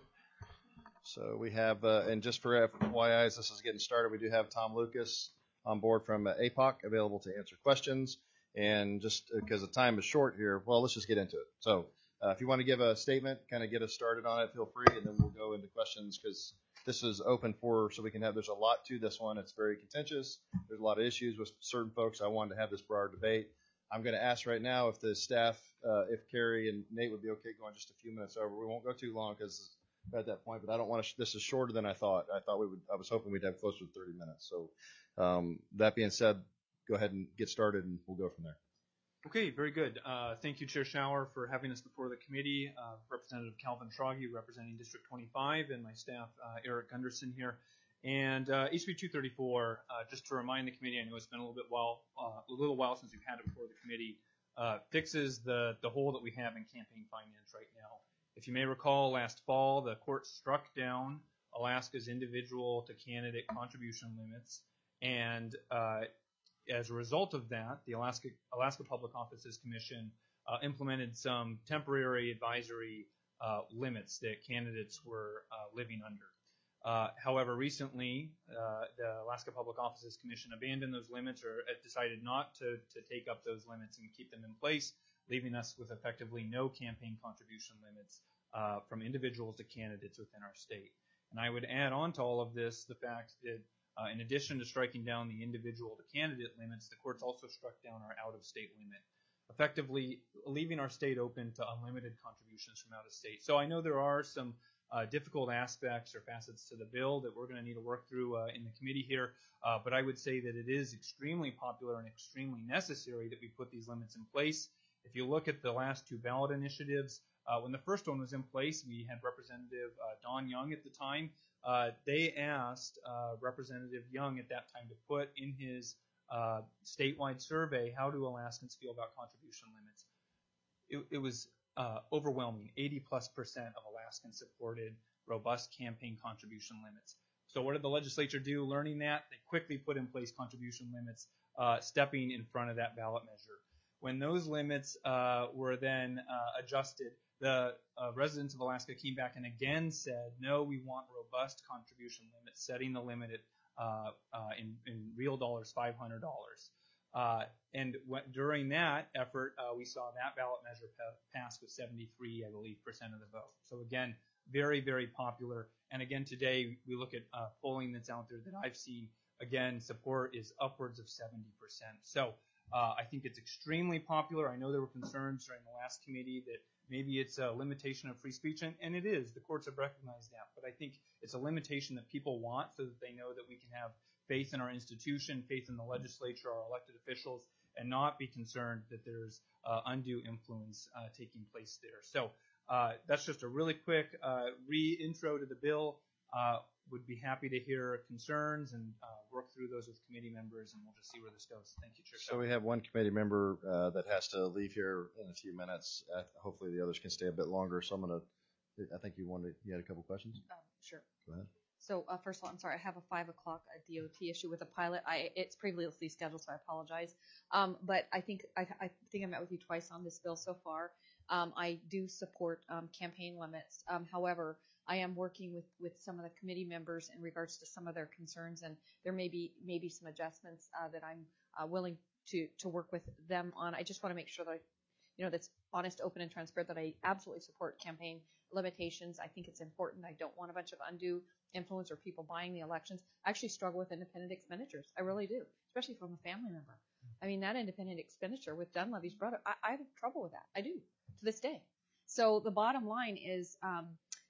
So we have, uh, and just for F Y I, as this is getting started, we do have Tom Lucas on board from uh, A P O C available to answer questions. And just because the time is short here, well, let's just get into it. So uh, if you want to give a statement, kind of get us started on it, feel free, and then we'll go into questions because this is open for, so we can have, there's a lot to this one. It's very contentious. There's a lot of issues with certain folks. I wanted to have this broader debate. I'm going to ask right now if the staff, uh, if Carrie and Nate would be okay going just a few minutes over. We won't go too long because we're at that point, but I don't want to, this is shorter than I thought. I thought we would, I was hoping we'd have closer to thirty minutes. So um, that being said, go ahead and get started and we'll go from there. Okay, very good. Uh, thank you, Chair Schauer, for having us before the committee. Uh, Representative Calvin Schrage, representing District twenty-five, and my staff, uh, Eric Gunderson here. And uh, H B two thirty-four, uh, just to remind the committee, I know it's been a little bit while, uh, a little while since we've had it before the committee, uh, fixes the the hole that we have in campaign finance right now. If you may recall, last fall the court struck down Alaska's individual to candidate contribution limits, and uh, as a result of that, the Alaska Alaska Public Offices Commission uh, implemented some temporary advisory uh, limits that candidates were uh, living under. Uh, however, recently, uh, the Alaska Public Offices Commission abandoned those limits or decided not to, to take up those limits and keep them in place, leaving us with effectively no campaign contribution limits uh, from individuals to candidates within our state. And I would add on to all of this the fact that Uh, in addition to striking down the individual to candidate limits, the courts also struck down our out-of-state limit, effectively leaving our state open to unlimited contributions from out of state. So I know there are some uh, difficult aspects or facets to the bill that we're going to need to work through uh, in the committee here, uh, but I would say that it is extremely popular and extremely necessary that we put these limits in place. If you look at the last two ballot initiatives, uh, when the first one was in place, we had Representative uh, Don Young at the time. Uh, they asked uh, Representative Young at that time to put in his uh, statewide survey, how do Alaskans feel about contribution limits? It, it was uh, overwhelming. eighty plus percent of Alaskans supported robust campaign contribution limits. So what did the legislature do? Learning that, they quickly put in place contribution limits, uh, stepping in front of that ballot measure. When those limits uh, were then uh, adjusted, the uh, residents of Alaska came back and again said, no, we want robust contribution limits, setting the limit at, uh, uh, in, in real dollars, five hundred dollars. Uh, and when, during that effort, uh, we saw that ballot measure pa- pass with seventy-three, I believe, percent of the vote. So again, very, very popular. And again, today we look at uh, polling that's out there that I've seen. Again, support is upwards of seventy percent. So uh, I think it's extremely popular. I know there were concerns during the last committee that maybe it's a limitation of free speech, and, and it is. The courts have recognized that. But I think it's a limitation that people want so that they know that we can have faith in our institution, faith in the legislature, our elected officials, and not be concerned that there's uh, undue influence uh, taking place there. So uh, that's just a really quick uh, re-intro to the bill. Uh, would be happy to hear concerns and uh, work through those with committee members, and we'll just see where this goes. Thank you, Chair. So we have one committee member uh, that has to leave here in a few minutes. Uh, hopefully the others can stay a bit longer. So I'm going to, I think you wanted, you had a couple questions? Um, sure. Go ahead. So uh, first of all, I'm sorry, I have a five o'clock uh, D O T issue with a pilot. I it's previously scheduled, so I apologize. Um, but I think I, I think I met with you twice on this bill so far. Um, I do support um, campaign limits. Um, however, I am working with, with some of the committee members in regards to some of their concerns, and there may be maybe some adjustments uh, that I'm uh, willing to to work with them on. I just want to make sure that I, you know, that's honest, open, and transparent. That I absolutely support campaign limitations. I think it's important. I don't want a bunch of undue influence or people buying the elections. I actually struggle with independent expenditures. I really do, especially from a family member. I mean, that independent expenditure with Dunleavy's brother, I, I have trouble with that. I do to this day. So the bottom line is. Um,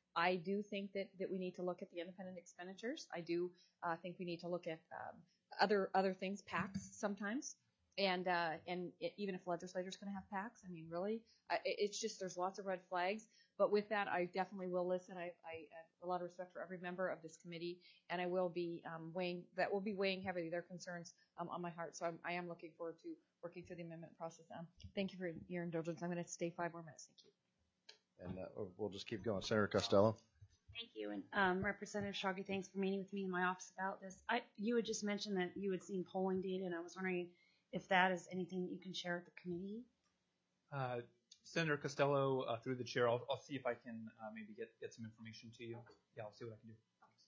I do think that, that we need to look at the independent expenditures. I do uh, think we need to look at um, other other things, PACs sometimes, and uh, and it, even if legislators going to have PACs, I mean, really, I, it's just there's lots of red flags. But with that, I definitely will listen. I, I have a lot of respect for every member of this committee, and I will be um, weighing that will be weighing heavily their concerns um, on my heart. So I'm, I am looking forward to working through the amendment process. Um, thank you for your indulgence. I'm going to stay five more minutes. Thank you. And uh, we'll just keep going. Senator Costello. Thank you. And um, Representative Shockey, thanks for meeting with me in my office about this. I, you had just mentioned that you had seen polling data, and I was wondering if that is anything that you can share with the committee. Uh, Senator Costello, uh, through the chair, I'll, I'll see if I can uh, maybe get, get some information to you. Yeah, I'll see what I can do.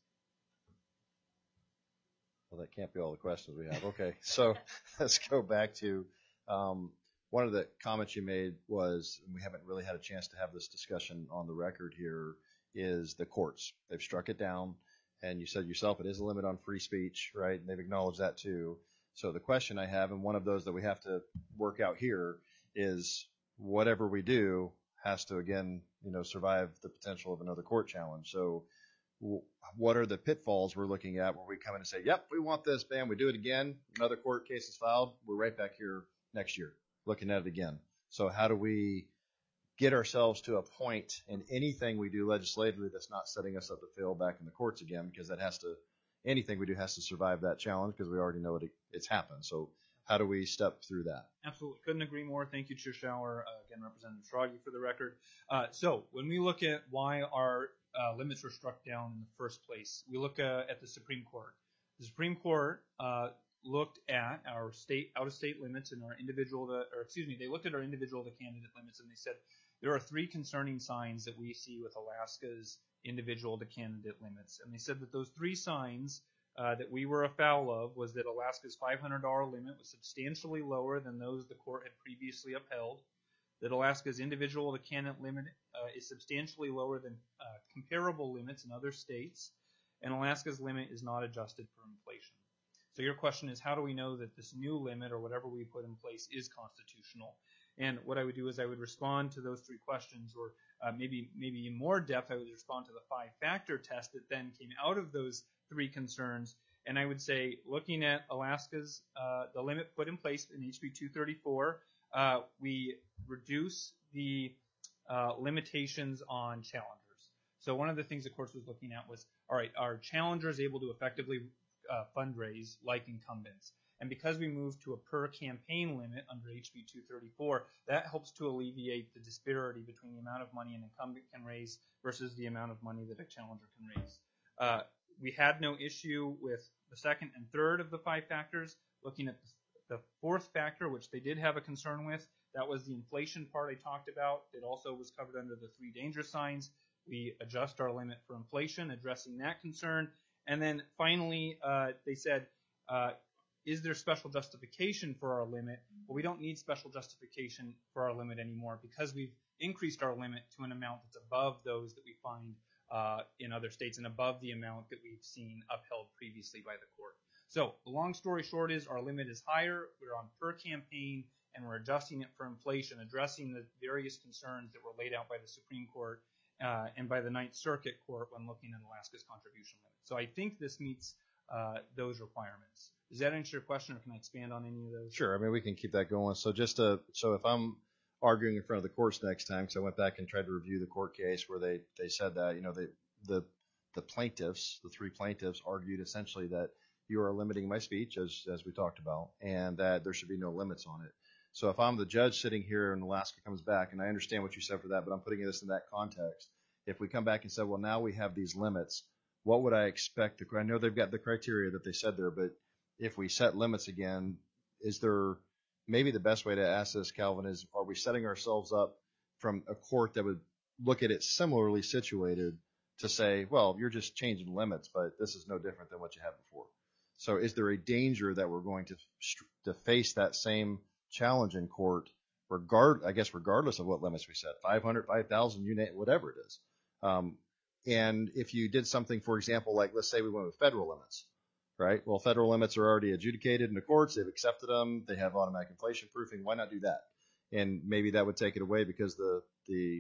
Well, that can't be all the questions we have. Okay, so let's go back to um, one of the comments you made was, and we haven't really had a chance to have this discussion on the record here, is the courts. They've struck it down, and you said yourself it is a limit on free speech, right? And they've acknowledged that too. So the question I have, and one of those that we have to work out here, is whatever we do has to, again, you know, survive the potential of another court challenge. So w- what are the pitfalls we're looking at where we come in and say, yep, we want this, bam, we do it again, another court case is filed, we're right back here next year looking at it again. So how do we get ourselves to a point in anything we do legislatively that's not setting us up to fail back in the courts again, because that has to, anything we do has to survive that challenge because we already know it, it's happened. So how do we step through that? Absolutely. Couldn't agree more. Thank you, Chair Schauer. Uh, again, Representative Schrage for the record. Uh, so when we look at why our uh, limits were struck down in the first place, we look uh, at the Supreme Court. The Supreme Court uh, looked at our state out-of-state limits and our individual, to, or excuse me, they looked at our individual to candidate limits, and they said there are three concerning signs that we see with Alaska's individual to candidate limits. And they said that those three signs Uh, that we were afoul of was that Alaska's five hundred dollars limit was substantially lower than those the court had previously upheld, that Alaska's individual to candidate limit uh, is substantially lower than uh, comparable limits in other states, and Alaska's limit is not adjusted for inflation. So your question is, how do we know that this new limit or whatever we put in place is constitutional? And what I would do is I would respond to those three questions, or uh, maybe maybe in more depth, I would respond to the five-factor test that then came out of those three concerns. And I would say, looking at Alaska's, uh, the limit put in place in H B two thirty-four, uh, we reduce the uh, limitations on challengers. So one of the things the court was looking at was, all right, are challengers able to effectively uh, fundraise like incumbents? And because we moved to a per campaign limit under H B two thirty-four, that helps to alleviate the disparity between the amount of money an incumbent can raise versus the amount of money that a challenger can raise. Uh, we had no issue with the second and third of the five factors. Looking at the fourth factor, which they did have a concern with, that was the inflation part I talked about. It also was covered under the three danger signs. We adjust our limit for inflation, addressing that concern. And then finally, uh, they said, uh, is there special justification for our limit? Well, we don't need special justification for our limit anymore because we've increased our limit to an amount that's above those that we find uh, in other states and above the amount that we've seen upheld previously by the court. So the long story short is our limit is higher. We're on per campaign, and we're adjusting it for inflation, addressing the various concerns that were laid out by the Supreme Court uh, and by the Ninth Circuit Court when looking at Alaska's contribution limit. So I think this meets uh, those requirements. Does that answer your question, or can I expand on any of those? Sure. I mean, we can keep that going. So just to, so if I'm arguing in front of the courts next time, because I went back and tried to review the court case where they, they said that, you know, they, the the plaintiffs, the three plaintiffs argued essentially that you are limiting my speech, as as we talked about, and that there should be no limits on it. So if I'm the judge sitting here and Alaska comes back, and I understand what you said for that, but I'm putting this in that context. If we come back and say, well, now we have these limits, what would I expect? To, I know they've got the criteria that they said there, but if we set limits again, is there maybe the best way to ask this, Calvin, is are we setting ourselves up from a court that would look at it similarly situated to say, well, you're just changing limits, but this is no different than what you had before. So is there a danger that we're going to to face that same challenge in court, regard I guess regardless of what limits we set, five hundred, five thousand, you name, whatever it is. Um, and if you did something, for example, like let's say we went with federal limits, right? Well, federal limits are already adjudicated in the courts. They've accepted them. They have automatic inflation proofing. Why not do that? And maybe that would take it away because the the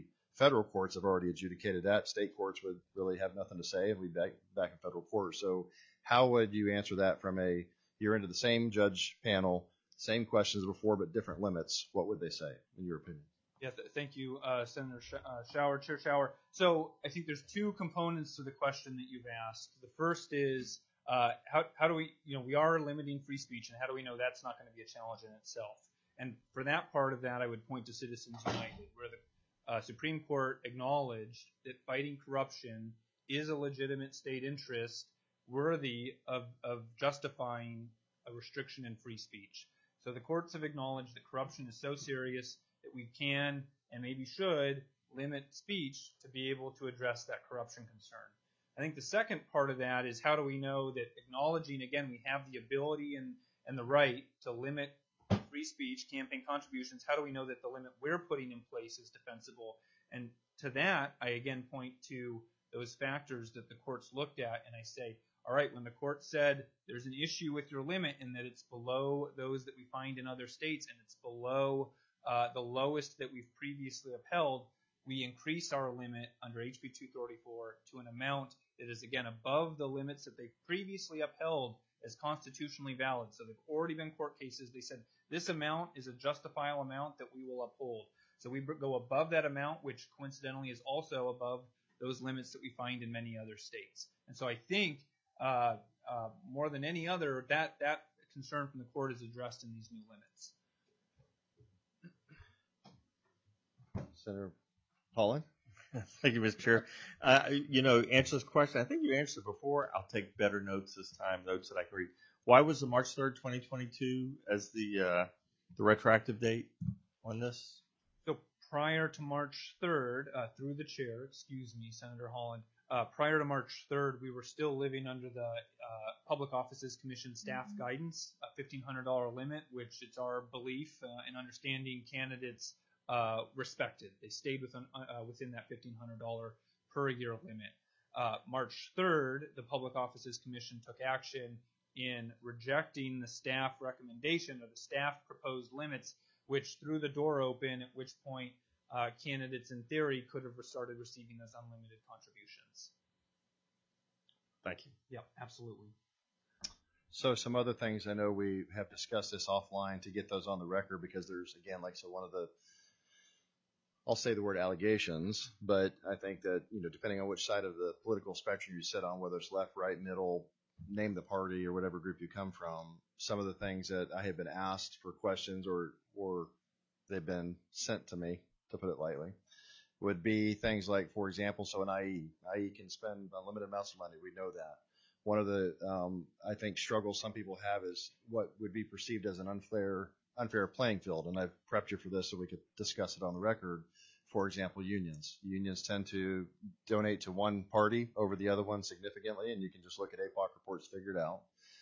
federal courts have already adjudicated that. State courts would really have nothing to say, and we'd be back, back in federal court. So how would you answer that from a, you're into the same judge panel, same questions before, but different limits? What would they say, in your opinion? Yeah, th- thank you, uh, Senator Sh- uh, Shower, Chair Shower. So I think there's two components to the question that you've asked. The first is uh, how, how do we, you know, we are limiting free speech, and how do we know that's not going to be a challenge in itself? And for that part of that, I would point to Citizens United, where the uh, Supreme Court acknowledged that fighting corruption is a legitimate state interest worthy of, of justifying a restriction in free speech. So the courts have acknowledged that corruption is so serious that we can and maybe should limit speech to be able to address that corruption concern. I think the second part of that is how do we know that acknowledging, again, we have the ability and, and the right to limit free speech, campaign contributions, how do we know that the limit we're putting in place is defensible? And to that, I again point to those factors that the courts looked at, and I say, all right, when the court said there's an issue with your limit and that it's below those that we find in other states and it's below uh, the lowest that we've previously upheld, we increase our limit under H B two thirty-four to an amount that is, again, above the limits that they previously upheld as constitutionally valid. So they've already been court cases. They said this amount is a justifiable amount that we will uphold. So we go above that amount, which coincidentally is also above those limits that we find in many other states. And so I think uh, uh, more than any other, that, that concern from the court is addressed in these new limits. Senator Holland? Thank you, Mister Chair. Uh, you know, answer this question. I think you answered it before. I'll take better notes this time, notes that I can read. Why was the March third, twenty twenty-two as the uh, the retroactive date on this? So prior to March third, uh, through the chair, excuse me, Senator Holland, uh, prior to March third, we were still living under the uh, Public Offices Commission staff mm-hmm. guidance, a fifteen hundred dollars limit, which it's our belief uh, and understanding candidates Uh, respected. They stayed within, uh, within that fifteen hundred dollars per year limit. Uh, March third, the Public Offices Commission took action in rejecting the staff recommendation or the staff proposed limits, which threw the door open, at which point uh, candidates in theory could have started receiving those unlimited contributions. Thank you. Yeah, absolutely. So some other things, I know we have discussed this offline to get those on the record because there's, again, like, so one of the, I'll say the word allegations, but I think that, you know, depending on which side of the political spectrum you sit on, whether it's left, right, middle, name the party or whatever group you come from, some of the things that I have been asked for questions or, or they've been sent to me, to put it lightly, would be things like, for example, so an I E. I E can spend unlimited amounts of money. We know that. One of the, um, I think, struggles some people have is what would be perceived as an unfair unfair playing field. And I've prepped you for this so we could discuss it on the record. For example, unions. Unions tend to donate to one party over the other one significantly, and you can just look at A P O C reports, figure it out.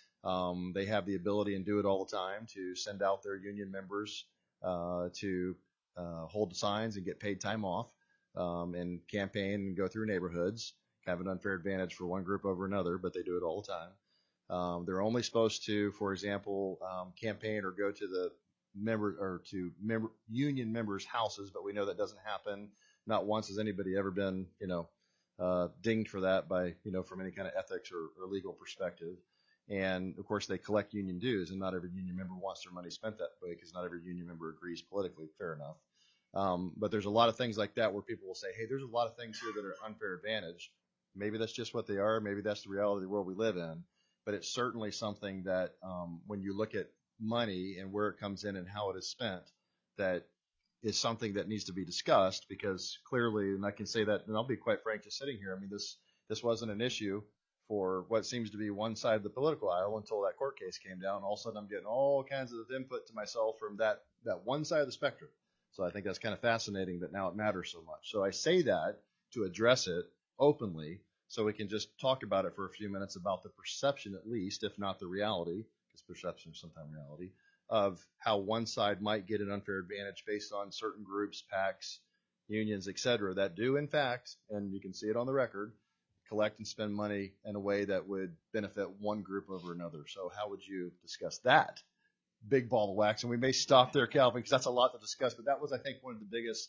Um, they have the ability and do it all the time to send out their union members uh, to uh, hold the signs and get paid time off um, and campaign and go through neighborhoods. Have an unfair advantage for one group over another, but they do it all the time. Um, they're only supposed to, for example, um, campaign or go to the member or to member union members' houses, but we know that doesn't happen. Not once has anybody ever been, you know, uh, dinged for that by, you know, from any kind of ethics or, or legal perspective. And of course, they collect union dues, and not every union member wants their money spent that way because not every union member agrees politically. Fair enough. Um, but there's a lot of things like that where people will say, hey, there's a lot of things here that are unfair advantage. Maybe that's just what they are. Maybe that's the reality of the world we live in. But it's certainly something that um, when you look at money and where it comes in and how it is spent, that is something that needs to be discussed because clearly, and I can say that, and I'll be quite frank just sitting here, I mean, this this wasn't an issue for what seems to be one side of the political aisle until that court case came down. All of a sudden, I'm getting all kinds of input to myself from that, that one side of the spectrum. So I think that's kind of fascinating that now it matters so much. So I say that to address it openly so we can just talk about it for a few minutes about the perception, at least, if not the reality, because perception is sometimes reality, of how one side might get an unfair advantage based on certain groups, PACs, unions, et cetera, that do, in fact, and you can see it on the record, collect and spend money in a way that would benefit one group over another. So how would you discuss that? Big ball of wax. And we may stop there, Calvin, because that's a lot to discuss, but that was, I think, one of the biggest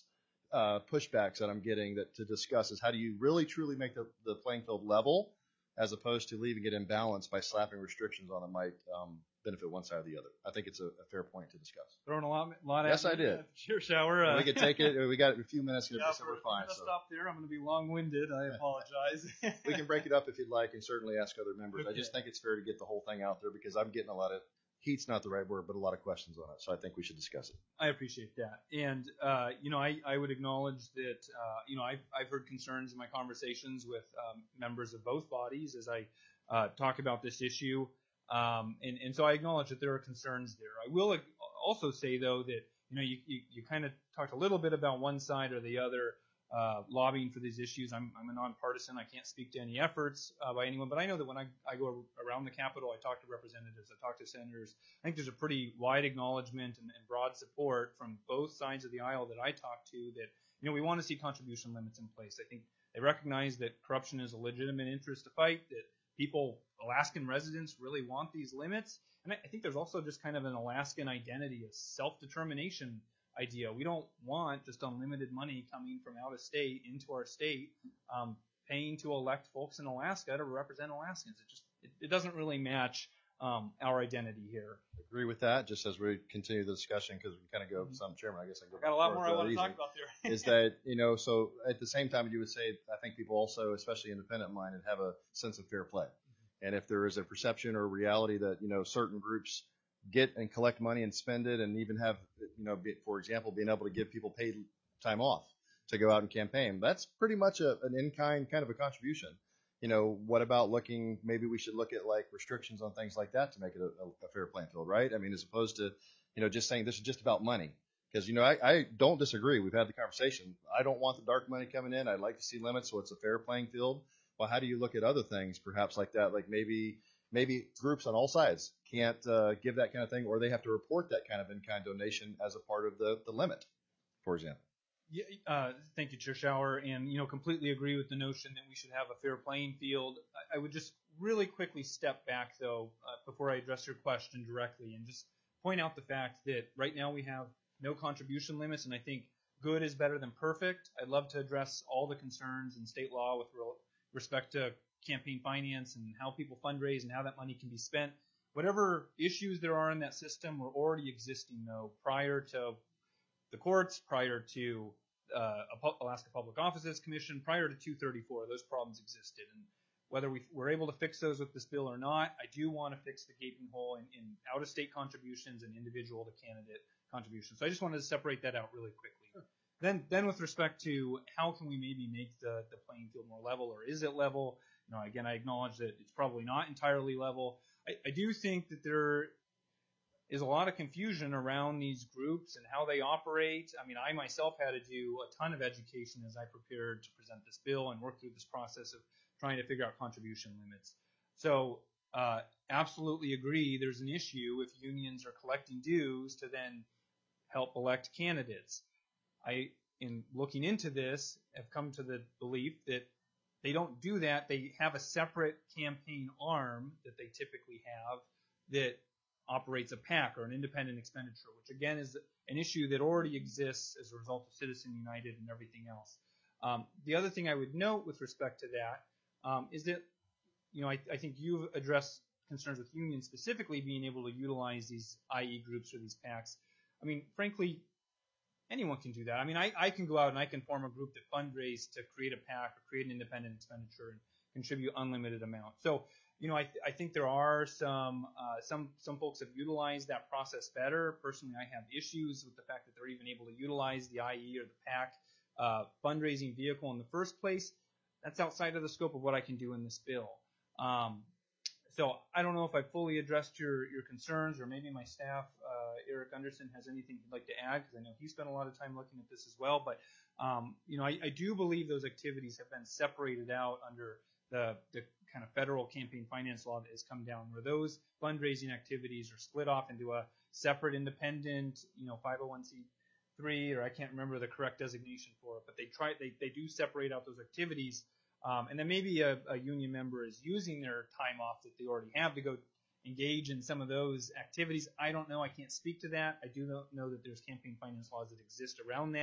uh, pushbacks that I'm getting that to discuss is how do you really truly make the, the playing field level as opposed to leaving it imbalanced by slapping restrictions on it might um, benefit one side or the other. I think it's a, a fair point to discuss. Throwing a lot, lot Yes, at I me, did. uh, Chair Shower. Uh, we could take it. We got a few minutes here, yeah, so we're, we're fine. I'm going to So. stop there. I'm going to be long-winded. I apologize. We can break it up if you'd like and certainly ask other members. Okay. I just think it's fair to get the whole thing out there because I'm getting a lot of heat's not the right word, but a lot of questions on it. So I think we should discuss it. I appreciate that. And, uh, you know, I, I would acknowledge that, uh, you know, I've, I've heard concerns in my conversations with um, members of both bodies as I uh, talk about this issue. Um, and, and so I acknowledge that there are concerns there. I will also say, though, that, you know, you, you, you kind of talked a little bit about one side or the other uh, lobbying for these issues. I'm, I'm a nonpartisan. I can't speak to any efforts uh, by anyone, but I know that when I, I go around the Capitol, I talk to representatives, I talk to senators. I think there's a pretty wide acknowledgement and, and broad support from both sides of the aisle that I talk to that, you know, we want to see contribution limits in place. I think they recognize that corruption is a legitimate interest to fight, that people, Alaskan residents, really want these limits. And I, I think there's also just kind of an Alaskan identity, a self-determination idea. We don't want just unlimited money coming from out of state into our state, um, paying to elect folks in Alaska to represent Alaskans. It just it, it doesn't really match um, our identity here. Agree with that. Just as we continue the discussion, because we kind of go, some chairman, I guess I go. I got a lot back more and I forth want to easy, talk about there. is that, you know, so at the same time, you would say, I think people also, especially independent minded, have a sense of fair play. And if there is a perception or reality that, you know, certain groups get and collect money and spend it and even have, you know, be, for example, being able to give people paid time off to go out and campaign, that's pretty much a, an in-kind kind of a contribution. You know, what about looking, maybe we should look at like restrictions on things like that to make it a, a fair playing field, right? I mean, as opposed to, you know, just saying this is just about money. Because, you know, I, I don't disagree. We've had the conversation. I don't want the dark money coming in. I'd like to see limits so it's a fair playing field. Well, how do you look at other things perhaps like that? Like maybe maybe groups on all sides can't uh, give that kind of thing, or they have to report that kind of in-kind donation as a part of the, the limit, for example. Yeah, uh, thank you, Chair Shower, and you know, completely agree with the notion that we should have a fair playing field. I, I would just really quickly step back, though, uh, before I address your question directly, and just point out the fact that right now we have no contribution limits, and I think good is better than perfect. I'd love to address all the concerns in state law with real respect to campaign finance and how people fundraise and how that money can be spent. Whatever issues there are in that system were already existing, though, prior to the courts, prior to uh, Alaska Public Offices Commission, prior to two thirty-four. Those problems existed. And whether we were able to fix those with this bill or not, I do want to fix the gaping hole in, in out-of-state contributions and individual to candidate contributions. So I just wanted to separate that out really quickly. Sure. Then, then with respect to how can we maybe make the, the playing field more level, or is it level? You know, again, I acknowledge that it's probably not entirely level. I, I do think that there is a lot of confusion around these groups and how they operate. I mean, I myself had to do a ton of education as I prepared to present this bill and work through this process of trying to figure out contribution limits. So, uh, absolutely agree there's an issue if unions are collecting dues to then help elect candidates. I, in looking into this, have come to the belief that they don't do that. They have a separate campaign arm that they typically have that operates a PAC, or an independent expenditure, which again is an issue that already exists as a result of Citizen United and everything else. Um, the other thing I would note with respect to that um, is that, you know, I, I think you've addressed concerns with unions specifically being able to utilize these I E groups or these PACs. I mean, frankly, anyone can do that. I mean, I, I can go out and I can form a group that fundraise to create a PAC or create an independent expenditure and contribute unlimited amount. So, you know, I, th- I think there are some uh, some some folks have utilized that process better. Personally, I have issues with the fact that they're even able to utilize the I E or the PAC uh, fundraising vehicle in the first place. That's outside of the scope of what I can do in this bill. Um, so I don't know if I fully addressed your, your concerns, or maybe my staff, uh, Eric Gunderson, has anything he'd like to add, because I know he spent a lot of time looking at this as well. But, um, you know, I, I do believe those activities have been separated out under the, the kind of federal campaign finance law that has come down, where those fundraising activities are split off into a separate independent, you know, five oh one c three, or I can't remember the correct designation for it, but they try, they, they do separate out those activities. Um, and then maybe a, a union member is using their time off that they already have to go engage in some of those activities. I don't know. I can't speak to that. I do know, know that there's campaign finance laws that exist around that.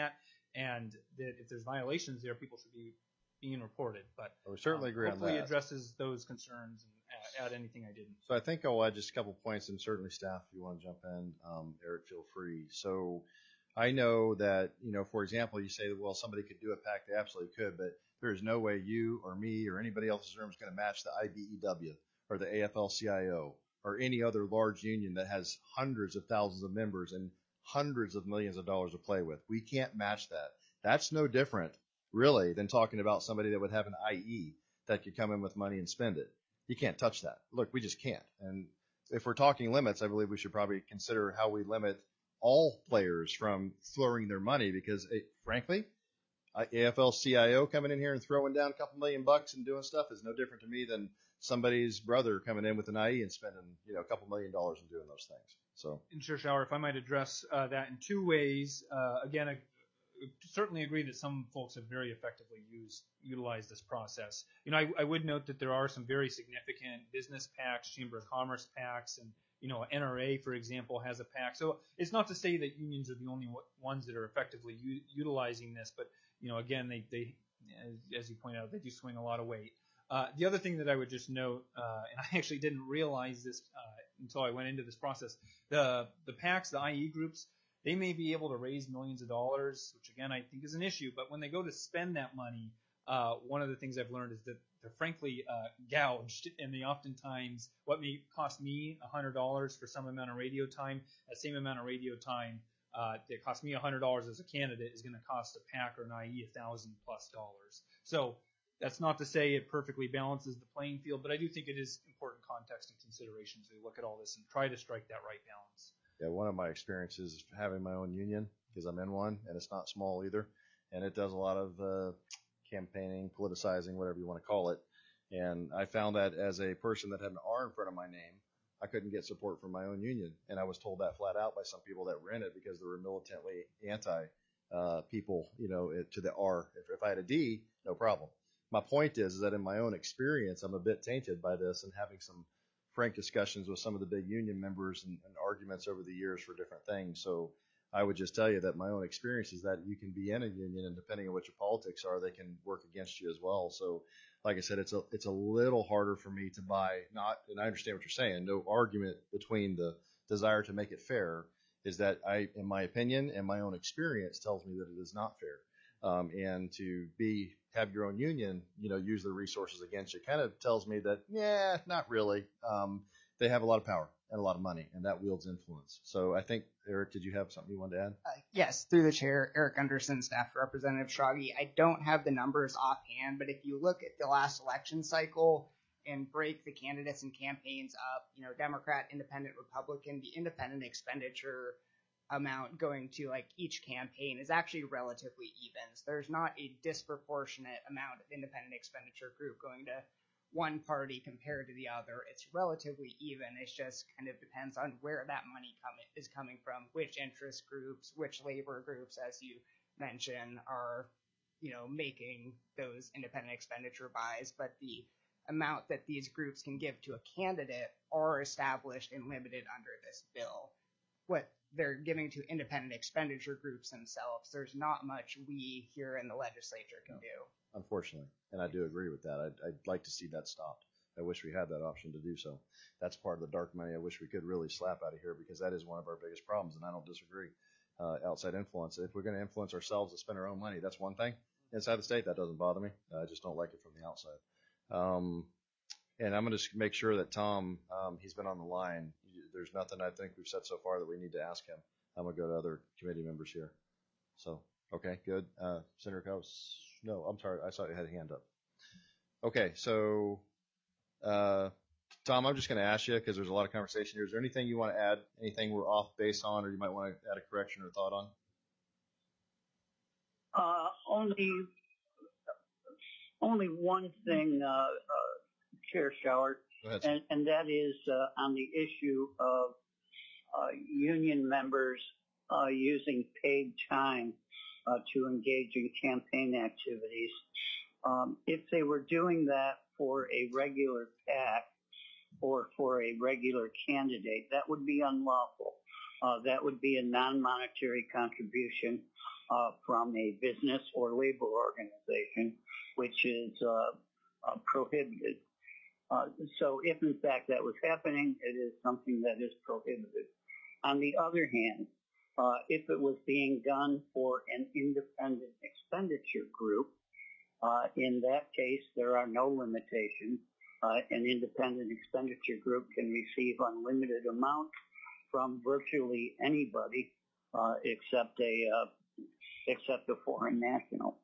and that if there's violations there, people should be being reported. But we certainly um, agree on hopefully that. addresses those concerns and add, add anything I didn't. So I think I'll add just a couple points, and certainly staff, if you want to jump in, um, Eric, feel free. So I know that, you know, for example, you say that, well, somebody could do a PAC. They absolutely could, but there is no way you or me or anybody else in this room is going to match the I B E W or the A F L C I O or any other large union that has hundreds of thousands of members and hundreds of millions of dollars to play with. We can't match that. That's no different, really, than talking about somebody that would have an I E that could come in with money and spend it. You can't touch that. Look, we just can't. And if we're talking limits, I believe we should probably consider how we limit all players from throwing their money, because it, frankly, A F L C I O coming in here and throwing down a couple million bucks and doing stuff is no different to me than somebody's brother coming in with an I E and spending, you know, a couple million dollars and doing those things. So, in Chair Shower, if I might address uh, that in two ways. Uh, again, I certainly agree that some folks have very effectively used utilized this process. You know, I, I would note that there are some very significant business PACs, Chamber of Commerce PACs, and you know, N R A, for example, has a PAC. So it's not to say that unions are the only ones that are effectively u- utilizing this, but you know, again, they, they as, as you point out, they do swing a lot of weight. Uh, the other thing that I would just note, uh, and I actually didn't realize this uh, until I went into this process, the the PACs, the I E groups, they may be able to raise millions of dollars, which again I think is an issue. But when they go to spend that money, uh, one of the things I've learned is that they're frankly uh, gouged, and they oftentimes, what may cost me one hundred dollars for some amount of radio time, that same amount of radio time uh, that cost me one hundred dollars as a candidate is going to cost a PAC or an I E one thousand plus dollars. So that's not to say it perfectly balances the playing field, but I do think it is important context and consideration to look at all this and try to strike that right balance. Yeah, one of my experiences is having my own union, because I'm in one, and it's not small either, and it does a lot of uh, campaigning, politicizing, whatever you want to call it. And I found that as a person that had an R in front of my name, I couldn't get support from my own union, and I was told that flat out by some people that were in it because they were militantly anti uh, people, you know, it, to the R. If, if I had a D, no problem. My point is, is that in my own experience, I'm a bit tainted by this and having some frank discussions with some of the big union members and, and arguments over the years for different things. So I would just tell you that my own experience is that you can be in a union, and depending on what your politics are, they can work against you as well. So like I said, it's a, it's a little harder for me to buy, not, and I understand what you're saying, no argument between the desire to make it fair, is that I, in my opinion and my own experience tells me that it is not fair. Um, and to be, have your own union, you know, use the resources against you kind of tells me that, yeah, not really. Um, they have a lot of power and a lot of money, and that wields influence. So I think, Eric, did you have something you wanted to add? Uh, yes, through the chair, Eric Gunderson, Staff Representative Schrage. I don't have the numbers offhand, but if you look at the last election cycle and break the candidates and campaigns up, you know, Democrat, Independent, Republican, the independent expenditure amount going to like each campaign is actually relatively even. So there's not a disproportionate amount of independent expenditure group going to one party compared to the other. It's relatively even. It just kind of depends on where that money coming is coming from, which interest groups, which labor groups, as you mentioned, are, you know, making those independent expenditure buys. But the amount that these groups can give to a candidate are established and limited under this bill. What they're giving to independent expenditure groups themselves, there's not much we here in the legislature can No. do. Unfortunately, and I do agree with that. I'd, I'd like to see that stopped. I wish we had that option to do so. That's part of the dark money I wish we could really slap out of here, because that is one of our biggest problems, and I don't disagree. Uh, outside influence. If we're going to influence ourselves to spend our own money, that's one thing. Inside the state, that doesn't bother me. I just don't like it from the outside. Um, and I'm going to just make sure that Tom, um, he's been on the line. There's nothing I think we've said so far that we need to ask him. I'm going to go to other committee members here. So, okay, good. Uh, Senator Coase. No, I'm sorry. I saw you had a hand up. Okay, so, uh, Tom, I'm just going to ask you, because there's a lot of conversation here. Is there anything you want to add, anything we're off base on, or you might want to add a correction or thought on? Uh, only, only one thing, uh, uh, Chair Schauer, Go ahead, and, and that is uh, on the issue of uh, union members uh, using paid time uh, to engage in campaign activities. Um, if they were doing that for a regular PAC or for a regular candidate, that would be unlawful. Uh, that would be a non-monetary contribution, uh, from a business or labor organization, which is uh, uh, prohibited. Uh, so if in fact that was happening, it is something that is prohibited. On the other hand, uh, if it was being done for an independent expenditure group, uh, in that case, there are no limitations. Uh, an independent expenditure group can receive unlimited amounts from virtually anybody uh, except a uh, except a foreign national.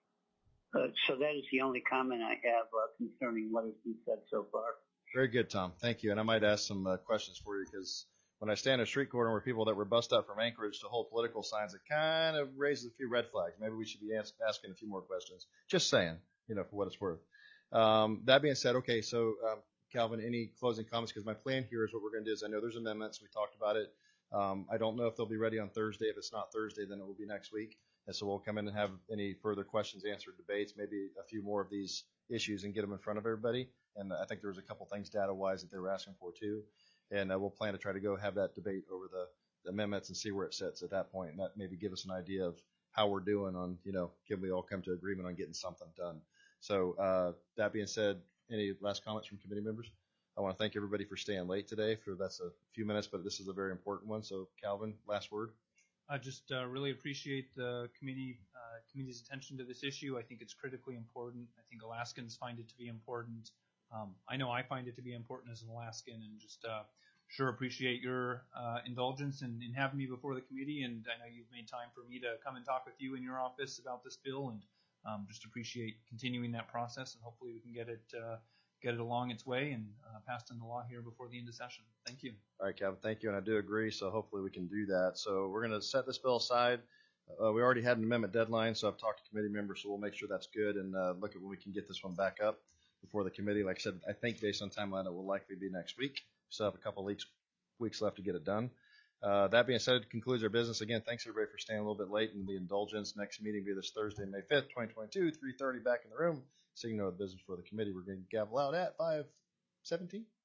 Uh, so that is the only comment I have uh, concerning what has been said so far. Very good, Tom. Thank you. And I might ask some uh, questions for you because when I stand in a street corner with people that were bussed up from Anchorage to hold political signs, it kind of raises a few red flags. Maybe we should be ask, asking a few more questions. Just saying, you know, for what it's worth. Um, that being said, okay, so um, Calvin, any closing comments? Because my plan here is what we're going to do is I know there's amendments. We talked about it. Um, I don't know if they'll be ready on Thursday. If it's not Thursday, then it will be next week. And so we'll come in and have any further questions answered, debates, maybe a few more of these issues and get them in front of everybody. And I think there was a couple things data-wise that they were asking for too. And uh, we'll plan to try to go have that debate over the, the amendments and see where it sits at that point. And that maybe give us an idea of how we're doing on, you know, can we all come to agreement on getting something done. So uh, that being said, any last comments from committee members? I want to thank everybody for staying late today. For that's a few minutes, but this is a very important one. So Calvin, last word. I just uh, really appreciate the committee uh, committee's attention to this issue. I think it's critically important. I think Alaskans find it to be important. Um, I know I find it to be important as an Alaskan, and just uh, sure appreciate your uh, indulgence in, in having me before the committee. And I know you've made time for me to come and talk with you in your office about this bill, and um, just appreciate continuing that process. And hopefully we can get it uh, get it along its way and uh, passed into law here before the end of session. Thank you. All right, Calvin, thank you, and I do agree, so hopefully we can do that. So we're going to set this bill aside. Uh, we already had an amendment deadline, so I've talked to committee members, so we'll make sure that's good and uh, look at when we can get this one back up before the committee. Like I said, I think based on timeline, it will likely be next week. We still have a couple weeks, weeks left to get it done. Uh, that being said, it concludes our business. Again, thanks everybody for staying a little bit late and the indulgence. Next meeting will be this Thursday, May fifth, twenty twenty-two, three thirty back in the room. Seeing no business for the committee, we're going to gavel out at five seventeen.